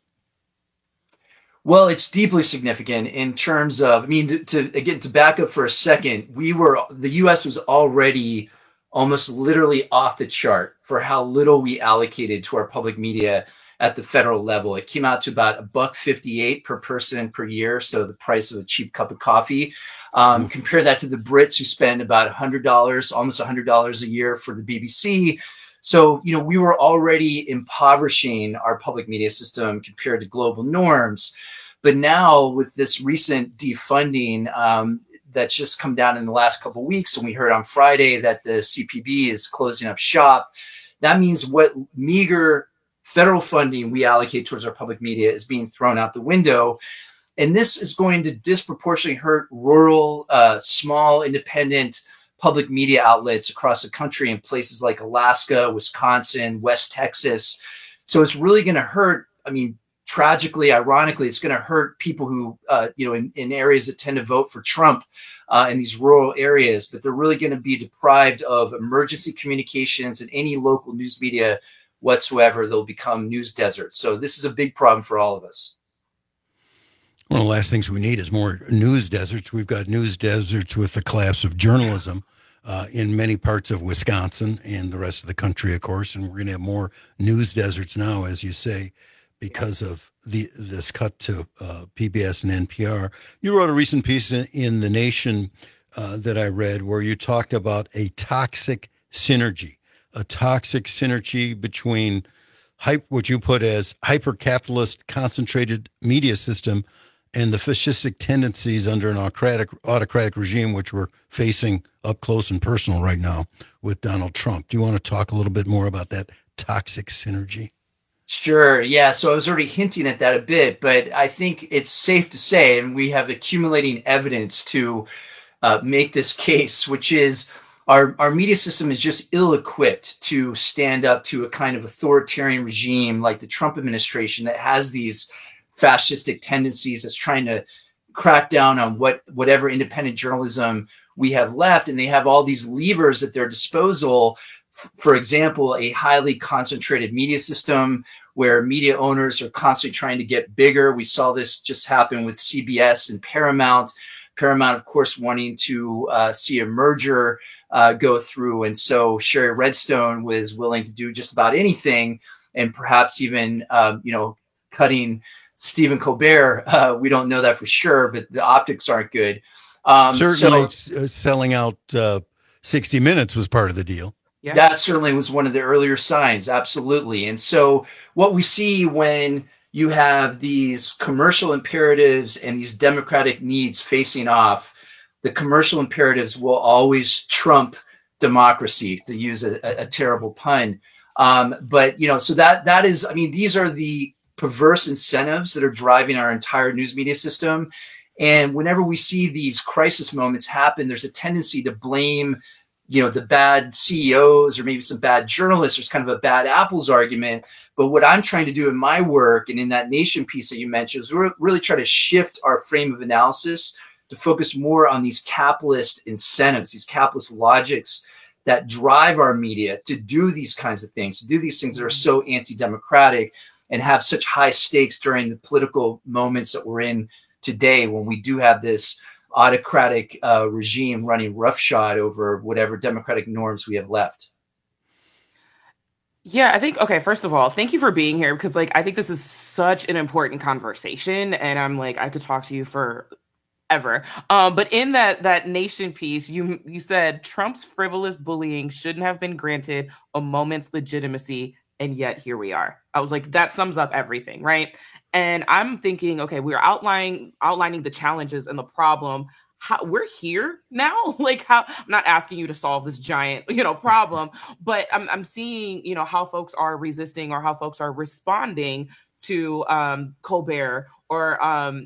Well, it's deeply significant in terms of, I mean, to, to again, to back up for a second, we were, the U S was already almost literally off the chart for how little we allocated to our public media at the federal level. It came out to about a buck fifty-eight per person per year. So the price of a cheap cup of coffee. Um, compare that to the Brits, who spend about one hundred dollars, almost one hundred dollars a year for the B B C. So, you know, we were already impoverishing our public media system compared to global norms. But now with this recent defunding, um, that's just come down in the last couple of weeks, and we heard on Friday that the C P B is closing up shop. That means what meager federal funding we allocate towards our public media is being thrown out the window. And this is going to disproportionately hurt rural, uh, small, independent public media outlets across the country in places like Alaska, Wisconsin, West Texas. So it's really going to hurt. I mean, tragically, ironically, it's going to hurt people who, uh, you know, in, in areas that tend to vote for Trump uh, in these rural areas, but they're really going to be deprived of emergency communications and any local news media whatsoever. They'll become news deserts. So this is a big problem for all of us.
One of the last things we need is more news deserts. We've got news deserts with the collapse of journalism uh, in many parts of Wisconsin and the rest of the country, of course. And we're going to have more news deserts now, as you say, because of the this cut to uh, P B S and N P R. You wrote a recent piece in, in The Nation uh, that I read where you talked about a toxic synergy, a toxic synergy between hype, what you put as hyper-capitalist concentrated media system and the fascistic tendencies under an autocratic, autocratic regime, which we're facing up close and personal right now with Donald Trump. Do you want to talk a little bit more about that toxic synergy?
Sure. Yeah. So I was already hinting at that a bit, but I think it's safe to say, and we have accumulating evidence to uh, make this case, which is our, our media system is just ill-equipped to stand up to a kind of authoritarian regime like the Trump administration that has these fascistic tendencies, that's trying to crack down on what whatever independent journalism we have left. And they have all these levers at their disposal. For example, a highly concentrated media system where media owners are constantly trying to get bigger. We saw this just happen with C B S and Paramount. Paramount, of course, wanting to uh, see a merger uh, go through. And so Sherry Redstone was willing to do just about anything, and perhaps even, uh, you know, cutting Stephen Colbert. Uh, we don't know that for sure, but the optics aren't good. Um,
Certainly
so,
selling out uh, sixty minutes was part of the deal.
Yeah. That certainly was one of the earlier signs. Absolutely. And so what we see when you have these commercial imperatives and these democratic needs facing off, the commercial imperatives will always trump democracy, to use a, a, a terrible pun. Um, but, you know, so that that is, I mean, these are the perverse incentives that are driving our entire news media system. And whenever we see these crisis moments happen, there's a tendency to blame, you know, the bad C E Os or maybe some bad journalists. There's kind of a bad apples argument. But what I'm trying to do in my work and in that Nation piece that you mentioned is really try to shift our frame of analysis to focus more on these capitalist incentives, these capitalist logics that drive our media to do these kinds of things, to do these things that are so anti-democratic and have such high stakes during the political moments that we're in today, when we do have this autocratic uh, regime running roughshod over whatever democratic norms we have left.
Yeah, I think, okay, first of all, thank you for being here, because like, I think this is such an important conversation, and I'm like, I could talk to you for ever. Um, but in that that Nation piece, you you said Trump's frivolous bullying shouldn't have been granted a moment's legitimacy, and yet here we are. I was like, that sums up everything, right? And I'm thinking, okay, we're outlining outlining the challenges and the problem. How, we're here now. Like, how, I'm not asking you to solve this giant, you know, problem, but I'm I'm seeing, you know, how folks are resisting or how folks are responding to um, Colbert, or um,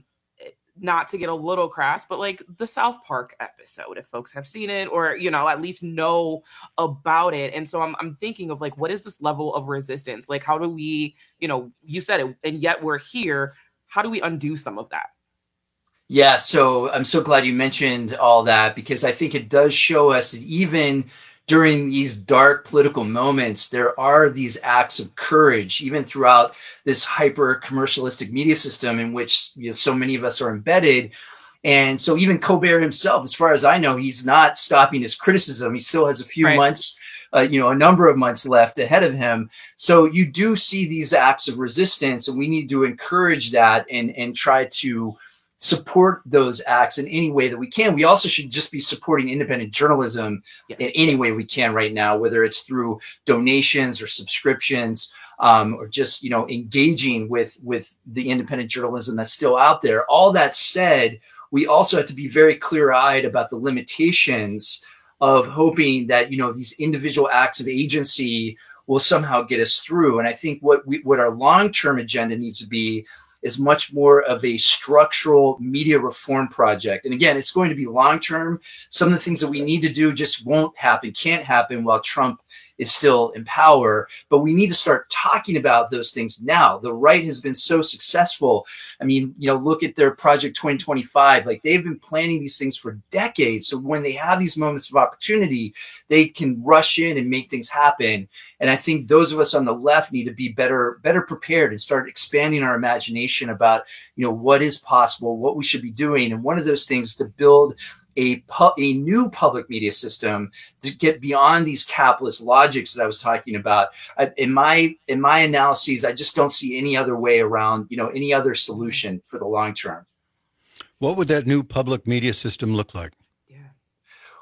not to get a little crass, but like the South Park episode, if folks have seen it, or, you know, at least know about it. And so I'm I'm thinking of like, what is this level of resistance? Like, how do we, you know, you said it, and yet we're here. How do we undo some of that?
Yeah, so I'm so glad you mentioned all that, because I think it does show us that even during these dark political moments, there are these acts of courage, even throughout this hyper commercialistic media system in which, you know, so many of us are embedded. And so even Colbert himself, as far as I know, he's not stopping his criticism. He still has a few right. months, uh, you know, a number of months left ahead of him. So you do see these acts of resistance, and we need to encourage that and, and try to support those acts in any way that we can. We also should just be supporting independent journalism yes. in any way we can right now, whether it's through donations or subscriptions, um, or just, you know, engaging with, with the independent journalism that's still out there. All that said, we also have to be very clear-eyed about the limitations of hoping that, you know, these individual acts of agency will somehow get us through. And I think what we, what our long-term agenda needs to be is much more of a structural media reform project. And again, it's going to be long-term. Some of the things that we need to do just won't happen, can't happen while Trump is still in power. But we need to start talking about those things now. The right has been so successful. I mean, you know, look at their Project twenty twenty-five. Like, they've been planning these things for decades. So when they have these moments of opportunity, they can rush in and make things happen. And I think those of us on the left need to be better, better prepared and start expanding our imagination about, you know, what is possible, what we should be doing. And one of those things is to build a pu- a new public media system to get beyond these capitalist logics that I was talking about. I, in my in my analyses, I just don't see any other way around, you know, any other solution for the long term.
What would that new public media system look like?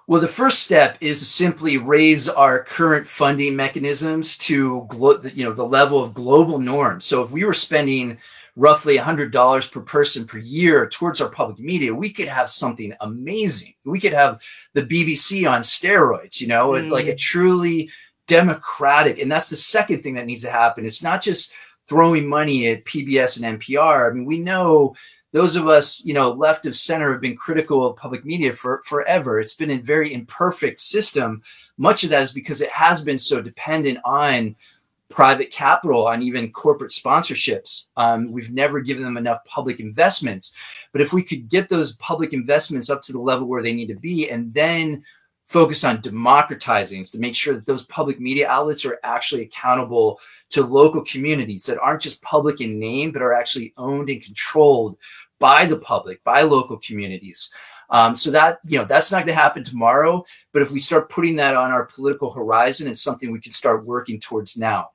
Well, the first step is to simply raise our current funding mechanisms to glo- you know, the level of global norms. So if we were spending roughly one hundred dollars per person per year towards our public media, we could have something amazing. We could have the B B C on steroids, you know, mm. like a truly democratic. And that's the second thing that needs to happen. It's not just throwing money at P B S and N P R. I mean, we know those of us, you know, left of center have been critical of public media for forever. It's been a very imperfect system. Much of that is because it has been so dependent on private capital, on even corporate sponsorships. Um, we've never given them enough public investments. But if we could get those public investments up to the level where they need to be, and then focus on democratizing to make sure that those public media outlets are actually accountable to local communities that aren't just public in name, but are actually owned and controlled by the public, by local communities. Um, so that, you know, that's not going to happen tomorrow. But if we start putting that on our political horizon, it's something we can start working towards now.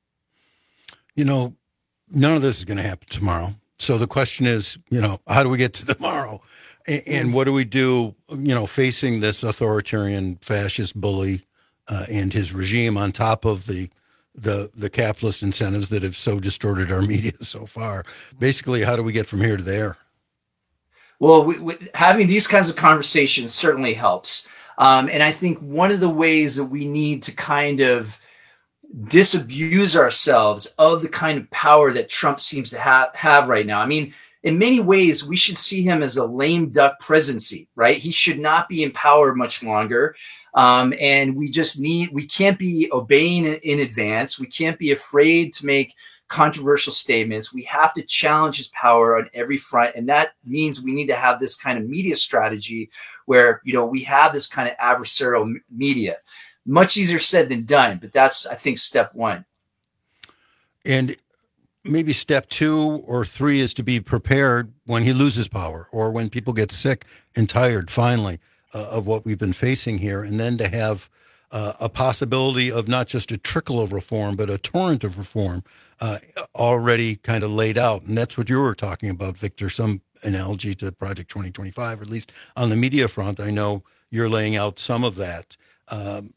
You know, none of this is going to happen tomorrow. So the question is, you know, how do we get to tomorrow? And, and what do we do, you know, facing this authoritarian fascist bully uh, and his regime on top of the the the capitalist incentives that have so distorted our media so far? Basically, how do we get from here to there?
Well, we, we, having these kinds of conversations certainly helps. Um, and I think one of the ways that we need to kind of disabuse ourselves of the kind of power that Trump seems to have, have right now. I mean, in many ways, we should see him as a lame duck presidency, right? He should not be in power much longer. Um, and we just need, we can't be obeying in, in advance. We can't be afraid to make controversial statements. We have to challenge his power on every front. And that means we need to have this kind of media strategy where, you know, we have this kind of adversarial m- media. Much easier said than done, but that's, I think, step one.
And maybe step two or three is to be prepared when he loses power or when people get sick and tired, finally, uh, of what we've been facing here. And then to have uh, a possibility of not just a trickle of reform, but a torrent of reform uh, already kind of laid out. And that's what you were talking about, Victor, some analogy to Project twenty twenty-five, or at least on the media front. I know you're laying out some of that. Um,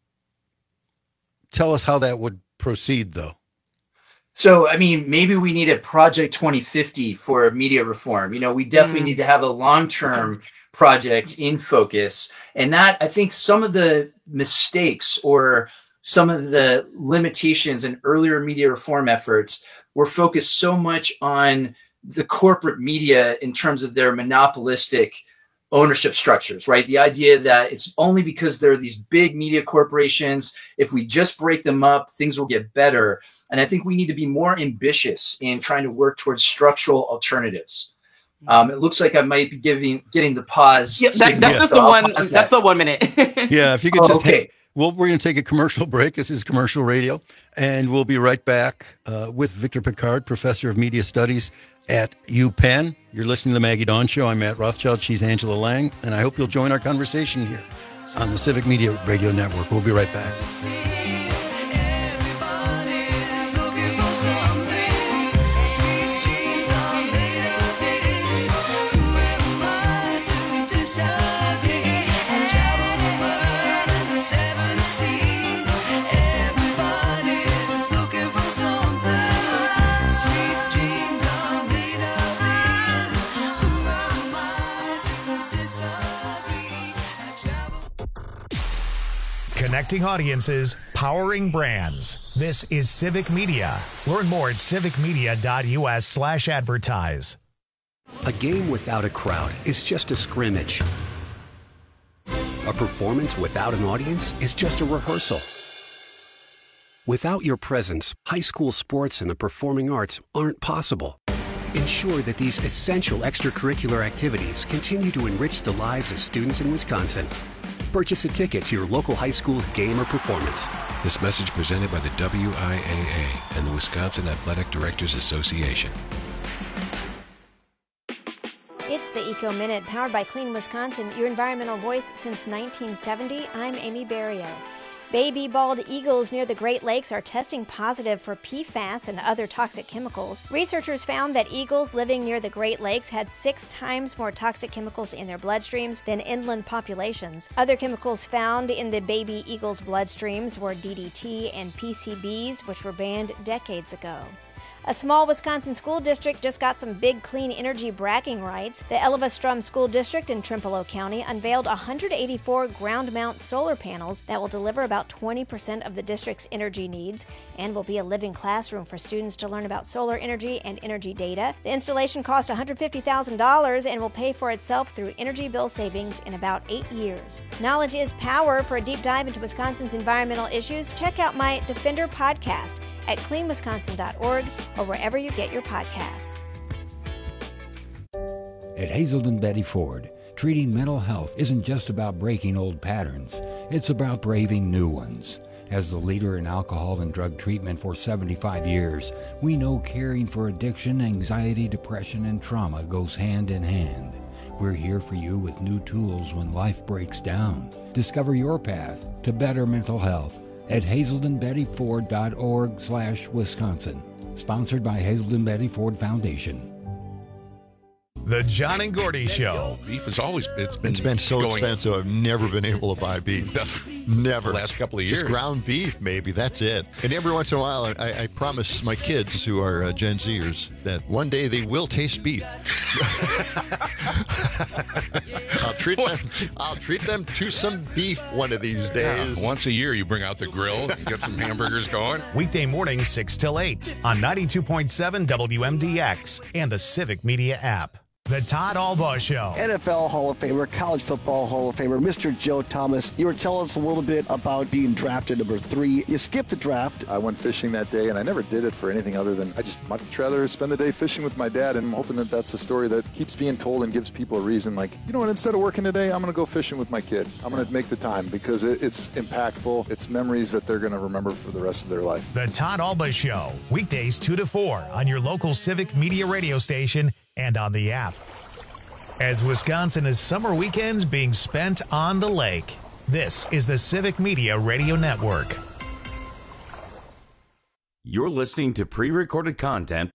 tell us how that would proceed, though.
So, I mean, maybe we need a Project twenty fifty for media reform. You know, we definitely mm. need to have a long-term project in focus. And that, I think some of the mistakes or some of the limitations in earlier media reform efforts were focused so much on the corporate media in terms of their monopolistic ownership structures, right? The idea that it's only because there are these big media corporations, if we just break them up, things will get better. And I think we need to be more ambitious in trying to work towards structural alternatives. Um, it looks like I might be giving getting the pause.
Yeah, that, that's just the one. That's
that.
the one minute.
Yeah, if you could
oh,
just.
Okay.
Hit, well, we're going to take a commercial break. This is Commercial Radio, and we'll be right back uh, with Victor Pickard, Professor of Media Studies at UPenn. You're listening to the Maggie Dawn Show. I'm Matt Rothschild. She's Angela Lang, and I hope you'll join our conversation here on the Civic Media Radio Network. We'll be right back.
Connecting audiences, powering brands. This is Civic Media. Learn more at civicmedia.us slash advertise.
A game without a crowd is just a scrimmage. A performance without an audience is just a rehearsal. Without your presence, high school sports and the performing arts aren't possible. Ensure that these essential extracurricular activities continue to enrich the lives of students in Wisconsin. Purchase a ticket to your local high school's game or performance.
This message presented by the W I A A and the Wisconsin Athletic Directors Association.
It's the Eco Minute, powered by Clean Wisconsin, your environmental voice since nineteen seventy. I'm Amy Barrio. Baby bald eagles near the Great Lakes are testing positive for P FAS and other toxic chemicals. Researchers found that eagles living near the Great Lakes had six times more toxic chemicals in their bloodstreams than inland populations. Other chemicals found in the baby eagles' bloodstreams were D D T and P C Bs, which were banned decades ago. A small Wisconsin school district just got some big clean energy bragging rights. The Elva-Strum School District in Trempealeau County unveiled one hundred eighty-four ground-mount solar panels that will deliver about twenty percent of the district's energy needs and will be a living classroom for students to learn about solar energy and energy data. The installation cost one hundred fifty thousand dollars and will pay for itself through energy bill savings in about eight years. Knowledge is power. For a deep dive into Wisconsin's environmental issues, check out my Defender podcast at clean wisconsin dot org or wherever you get your podcasts.
At Hazelden Betty Ford, treating mental health isn't just about breaking old patterns, it's about braving new ones. As the leader in alcohol and drug treatment for seventy-five years, we know caring for addiction, anxiety, depression, and trauma goes hand in hand. We're here for you with new tools when life breaks down. Discover your path to better mental health at hazelden betty ford dot org slash Wisconsin. Sponsored by Hazelden Betty Ford Foundation.
The John and Gordy Show.
Beef is always, it's been
It's been so
going,
expensive, I've never been able to buy beef. Never.
The last couple of years.
Just ground beef, maybe. That's it. And every once in a while, I, I promise my kids, who are uh, Gen Zers, that one day they will taste beef. I'll treat them. I'll treat them to some beef one of these days.
Yeah, once a year, you bring out the grill and get some hamburgers going.
Weekday mornings, six till eight on ninety-two point seven W M D X and the Civic Media app. The Todd Albaugh Show.
N F L Hall of Famer, College Football Hall of Famer, Mister Joe Thomas. You were telling us a little bit about being drafted number three. You skipped the draft.
I went fishing that day, and I never did it for anything other than I just much rather spend the day fishing with my dad, and I'm hoping that that's a story that keeps being told and gives people a reason. Like, you know what, instead of working today, I'm going to go fishing with my kid. I'm going to make the time because it, it's impactful. It's memories that they're going to remember for the rest of their life.
The Todd Albaugh Show. Weekdays two to four on your local Civic Media radio station and on the app. As Wisconsin is summer weekends being spent on the lake, this is the Civic Media Radio Network.
You're listening to pre-recorded content.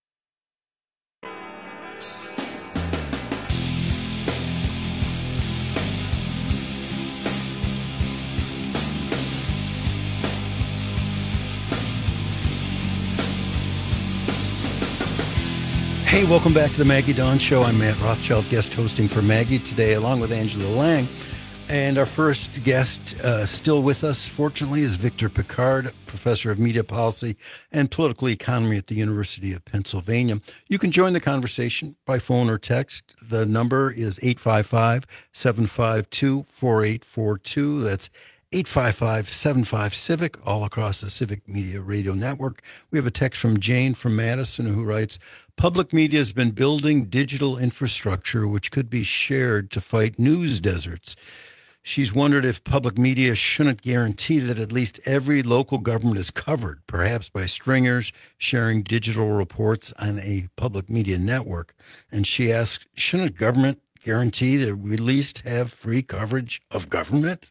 Hey, welcome back to the Maggie Dawn Show. I'm Matt Rothschild, guest hosting for Maggie today, along with Angela Lang. And our first guest uh, still with us, fortunately, is Victor Pickard, professor of media policy and political economy at the University of Pennsylvania. You can join the conversation by phone or text. The number is eight five five, seven five two, four eight four two. That's eight five five, seven five, CIVIC, all across the Civic Media Radio Network. We have a text from Jane from Madison who writes, public media has been building digital infrastructure which could be shared to fight news deserts. She's wondered if public media shouldn't guarantee that at least every local government is covered, perhaps by stringers sharing digital reports on a public media network. And she asks, shouldn't government guarantee that we at least have free coverage of government?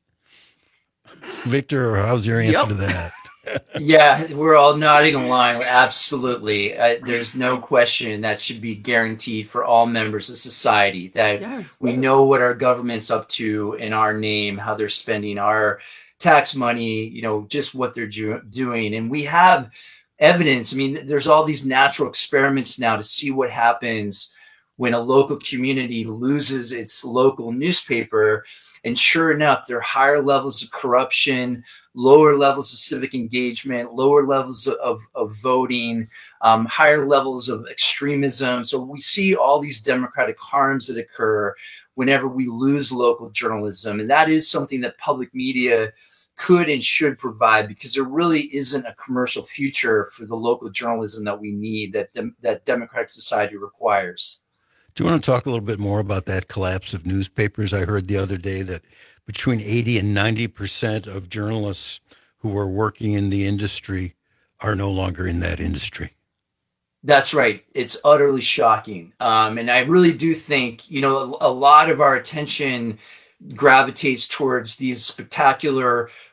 Victor, how's your answer
Yep.
to that?
Yeah, we're all nodding along. Absolutely. Uh, there's no question that should be guaranteed for all members of society, that
Yes.
we know what our government's up to in our name, how they're spending our tax money, you know, just what they're ju- doing. And we have evidence. I mean, there's all these natural experiments now to see what happens when a local community loses its local newspaper. And sure enough, there are higher levels of corruption, lower levels of civic engagement, lower levels of, of voting, um, higher levels of extremism. So we see all these democratic harms that occur whenever we lose local journalism. And that is something that public media could and should provide, because there really isn't a commercial future for the local journalism that we need, that dem- that democratic society requires.
Do you want to talk a little bit more about that collapse of newspapers? I heard the other day that between eighty and ninety percent of journalists who are working in the industry are no longer in that industry.
That's right. It's utterly shocking. Um, and I really do think, you know, a, a lot of our attention gravitates towards these spectacular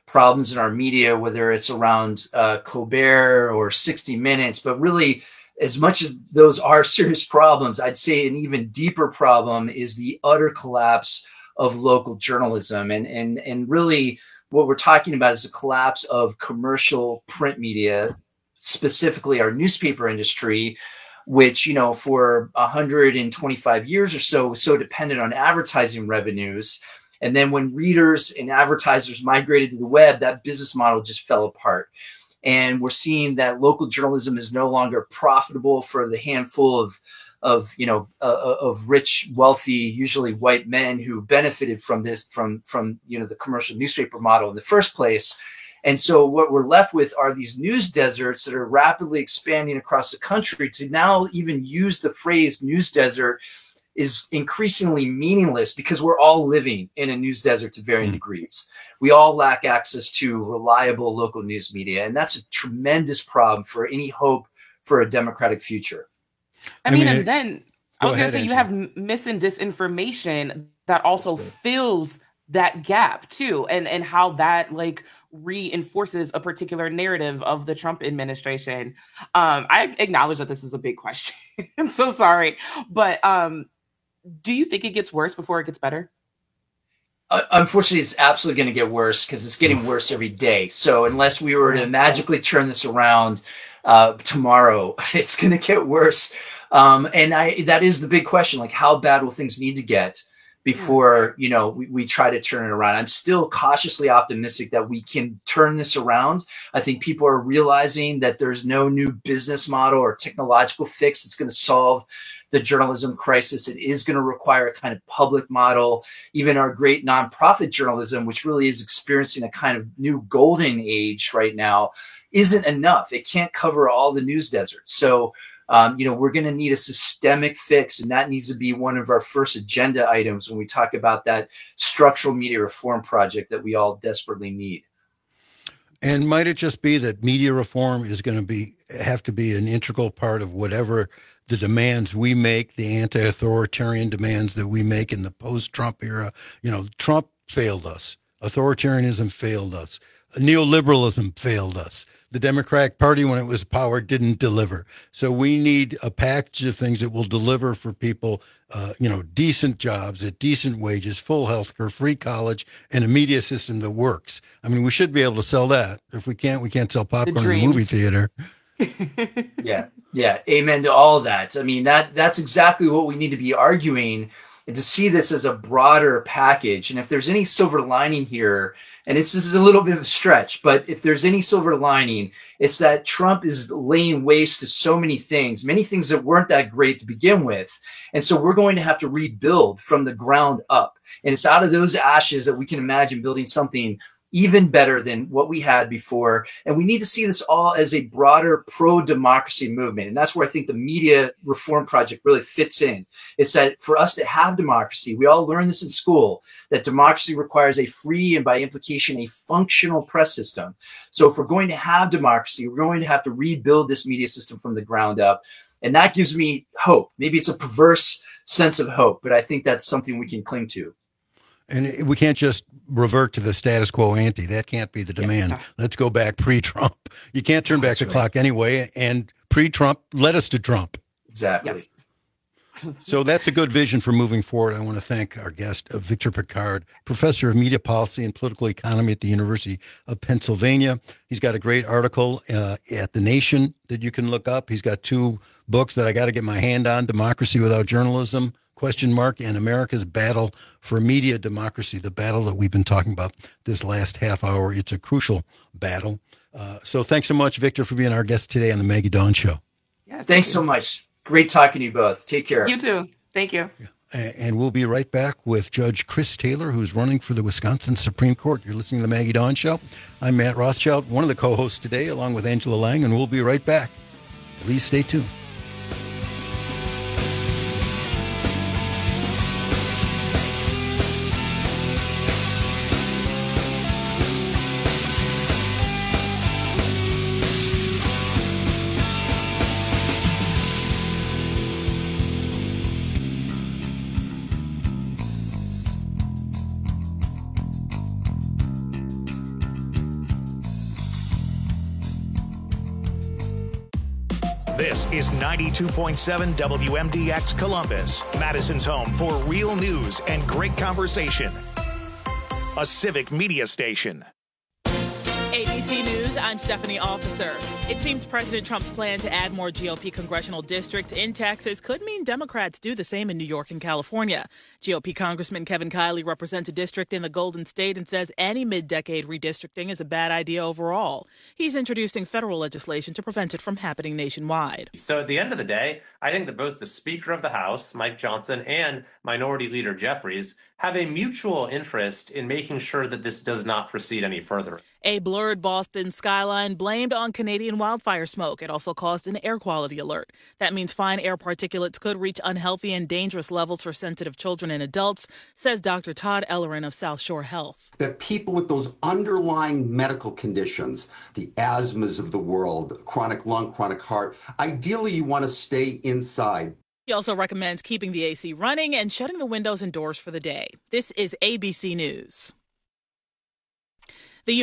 problems in our media, whether it's around uh, Colbert or sixty minutes, but really, as much as those are serious problems, I'd say an even deeper problem is the utter collapse of local journalism. And, and, and really what we're talking about is the collapse of commercial print media, specifically our newspaper industry, which, you know, for one hundred twenty-five years or so was so dependent on advertising revenues. And then when readers and advertisers migrated to the web, that business model just fell apart. And we're seeing that local journalism is no longer profitable for the handful of, of you know, uh, of rich, wealthy, usually white men who benefited from this, from, from, you know, the commercial newspaper model in the first place. And so what we're left with are these news deserts that are rapidly expanding across the country. To now even use the phrase news desert is increasingly meaningless because we're all living in a news desert to varying degrees. We all lack access to reliable local news media, and that's a tremendous problem for any hope for a democratic future.
I, I mean, mean, and then I was going to say you have mis and disinformation that also fills that gap too, and and how that like reinforces a particular narrative of the Trump administration. Um, I acknowledge that this is a big question. I'm so sorry, but um, do you think it gets worse before it gets better?
Uh, unfortunately, it's absolutely going to get worse because it's getting worse every day. So unless we were to magically turn this around uh, tomorrow, it's going to get worse. Um, and I, that is the big question. Like, how bad will things need to get before, you know, we, we try to turn it around? I'm still cautiously optimistic that we can turn this around. I think people are realizing that there's no new business model or technological fix that's going to solve the journalism crisis. It is going to require a kind of public model. Even our great nonprofit journalism, which really is experiencing a kind of new golden age right now, isn't enough. It can't cover all the news deserts. So, um, you know, we're going to need a systemic fix, and that needs to be one of our first agenda items when we talk about that structural media reform project that we all desperately need.
And might it just be that media reform is going to be have to be an integral part of whatever the demands we make, the anti-authoritarian demands that we make in the post-Trump era? You know, Trump failed us. Authoritarianism failed us. Neoliberalism failed us. The Democratic Party, when it was power, didn't deliver. So we need a package of things that will deliver for people, uh, you know, decent jobs at decent wages, full health care, free college, and a media system that works. I mean, we should be able to sell that. If we can't, we can't sell popcorn in the movie theater.
Yeah. Yeah. Amen to all of that. I mean, that that's exactly what we need to be arguing, and to see this as a broader package. And if there's any silver lining here, and it's, this is a little bit of a stretch, but if there's any silver lining, it's that Trump is laying waste to so many things, many things that weren't that great to begin with. And so we're going to have to rebuild from the ground up. And it's out of those ashes that we can imagine building something even better than what we had before. And we need to see this all as a broader pro-democracy movement. And that's where I think the media reform project really fits in. It's that for us to have democracy, we all learn this in school, that democracy requires a free and by implication, a functional press system. So if we're going to have democracy, we're going to have to rebuild this media system from the ground up. And that gives me hope. Maybe it's a perverse sense of hope, but I think that's something we can cling to.
And we can't just revert to the status quo ante. That can't be the demand. Yeah. Let's go back pre-Trump. You can't turn back That's the right. clock anyway. And pre-Trump led us to Trump.
Exactly.
Yes. So that's a good vision for moving forward. I want to thank our guest, uh, Victor Pickard, professor of media policy and political economy at the University of Pennsylvania. He's got a great article uh, at The Nation that you can look up. He's got two books that I got to get my hand on, Democracy Without Journalism, question mark, and America's Battle for Media Democracy, the battle that we've been talking about this last half hour. It's a crucial battle. Uh, so thanks so much, Victor, for being our guest today on the Maggie Dawn Show.
Yeah, thank thanks you. so much. Great talking to you both. Take care.
You too. Thank you.
Yeah. And we'll be right back with Judge Chris Taylor, who's running for the Wisconsin Supreme Court. You're listening to the Maggie Dawn Show. I'm Matt Rothschild, one of the co-hosts today, along with Angela Lang, and we'll be right back. Please stay tuned.
This is ninety-two point seven W M D X Columbus, Madison's home for real news and great conversation. A Civic Media station.
A B C News, I'm Stephanie Officer. It seems President Trump's plan to add more G O P congressional districts in Texas could mean Democrats do the same in New York and California. G O P Congressman Kevin Kiley represents a district in the Golden State and says any mid-decade redistricting is a bad idea overall. He's introducing federal legislation to prevent it from happening nationwide.
So at the end of the day, I think that both the Speaker of the House, Mike Johnson, and Minority Leader Jeffries have a mutual interest in making sure that this does not proceed any further.
A blurred Boston skyline blamed on Canadian wildfire smoke. It also caused an air quality alert. That means fine air particulates could reach unhealthy and dangerous levels for sensitive children and adults, says Doctor Todd Ellerin of South Shore Health.
That people with those underlying medical conditions, the asthmas of the world, chronic lung, chronic heart, ideally you want to stay inside.
He also recommends keeping the A C running and shutting the windows and doors for the day. This is A B C News.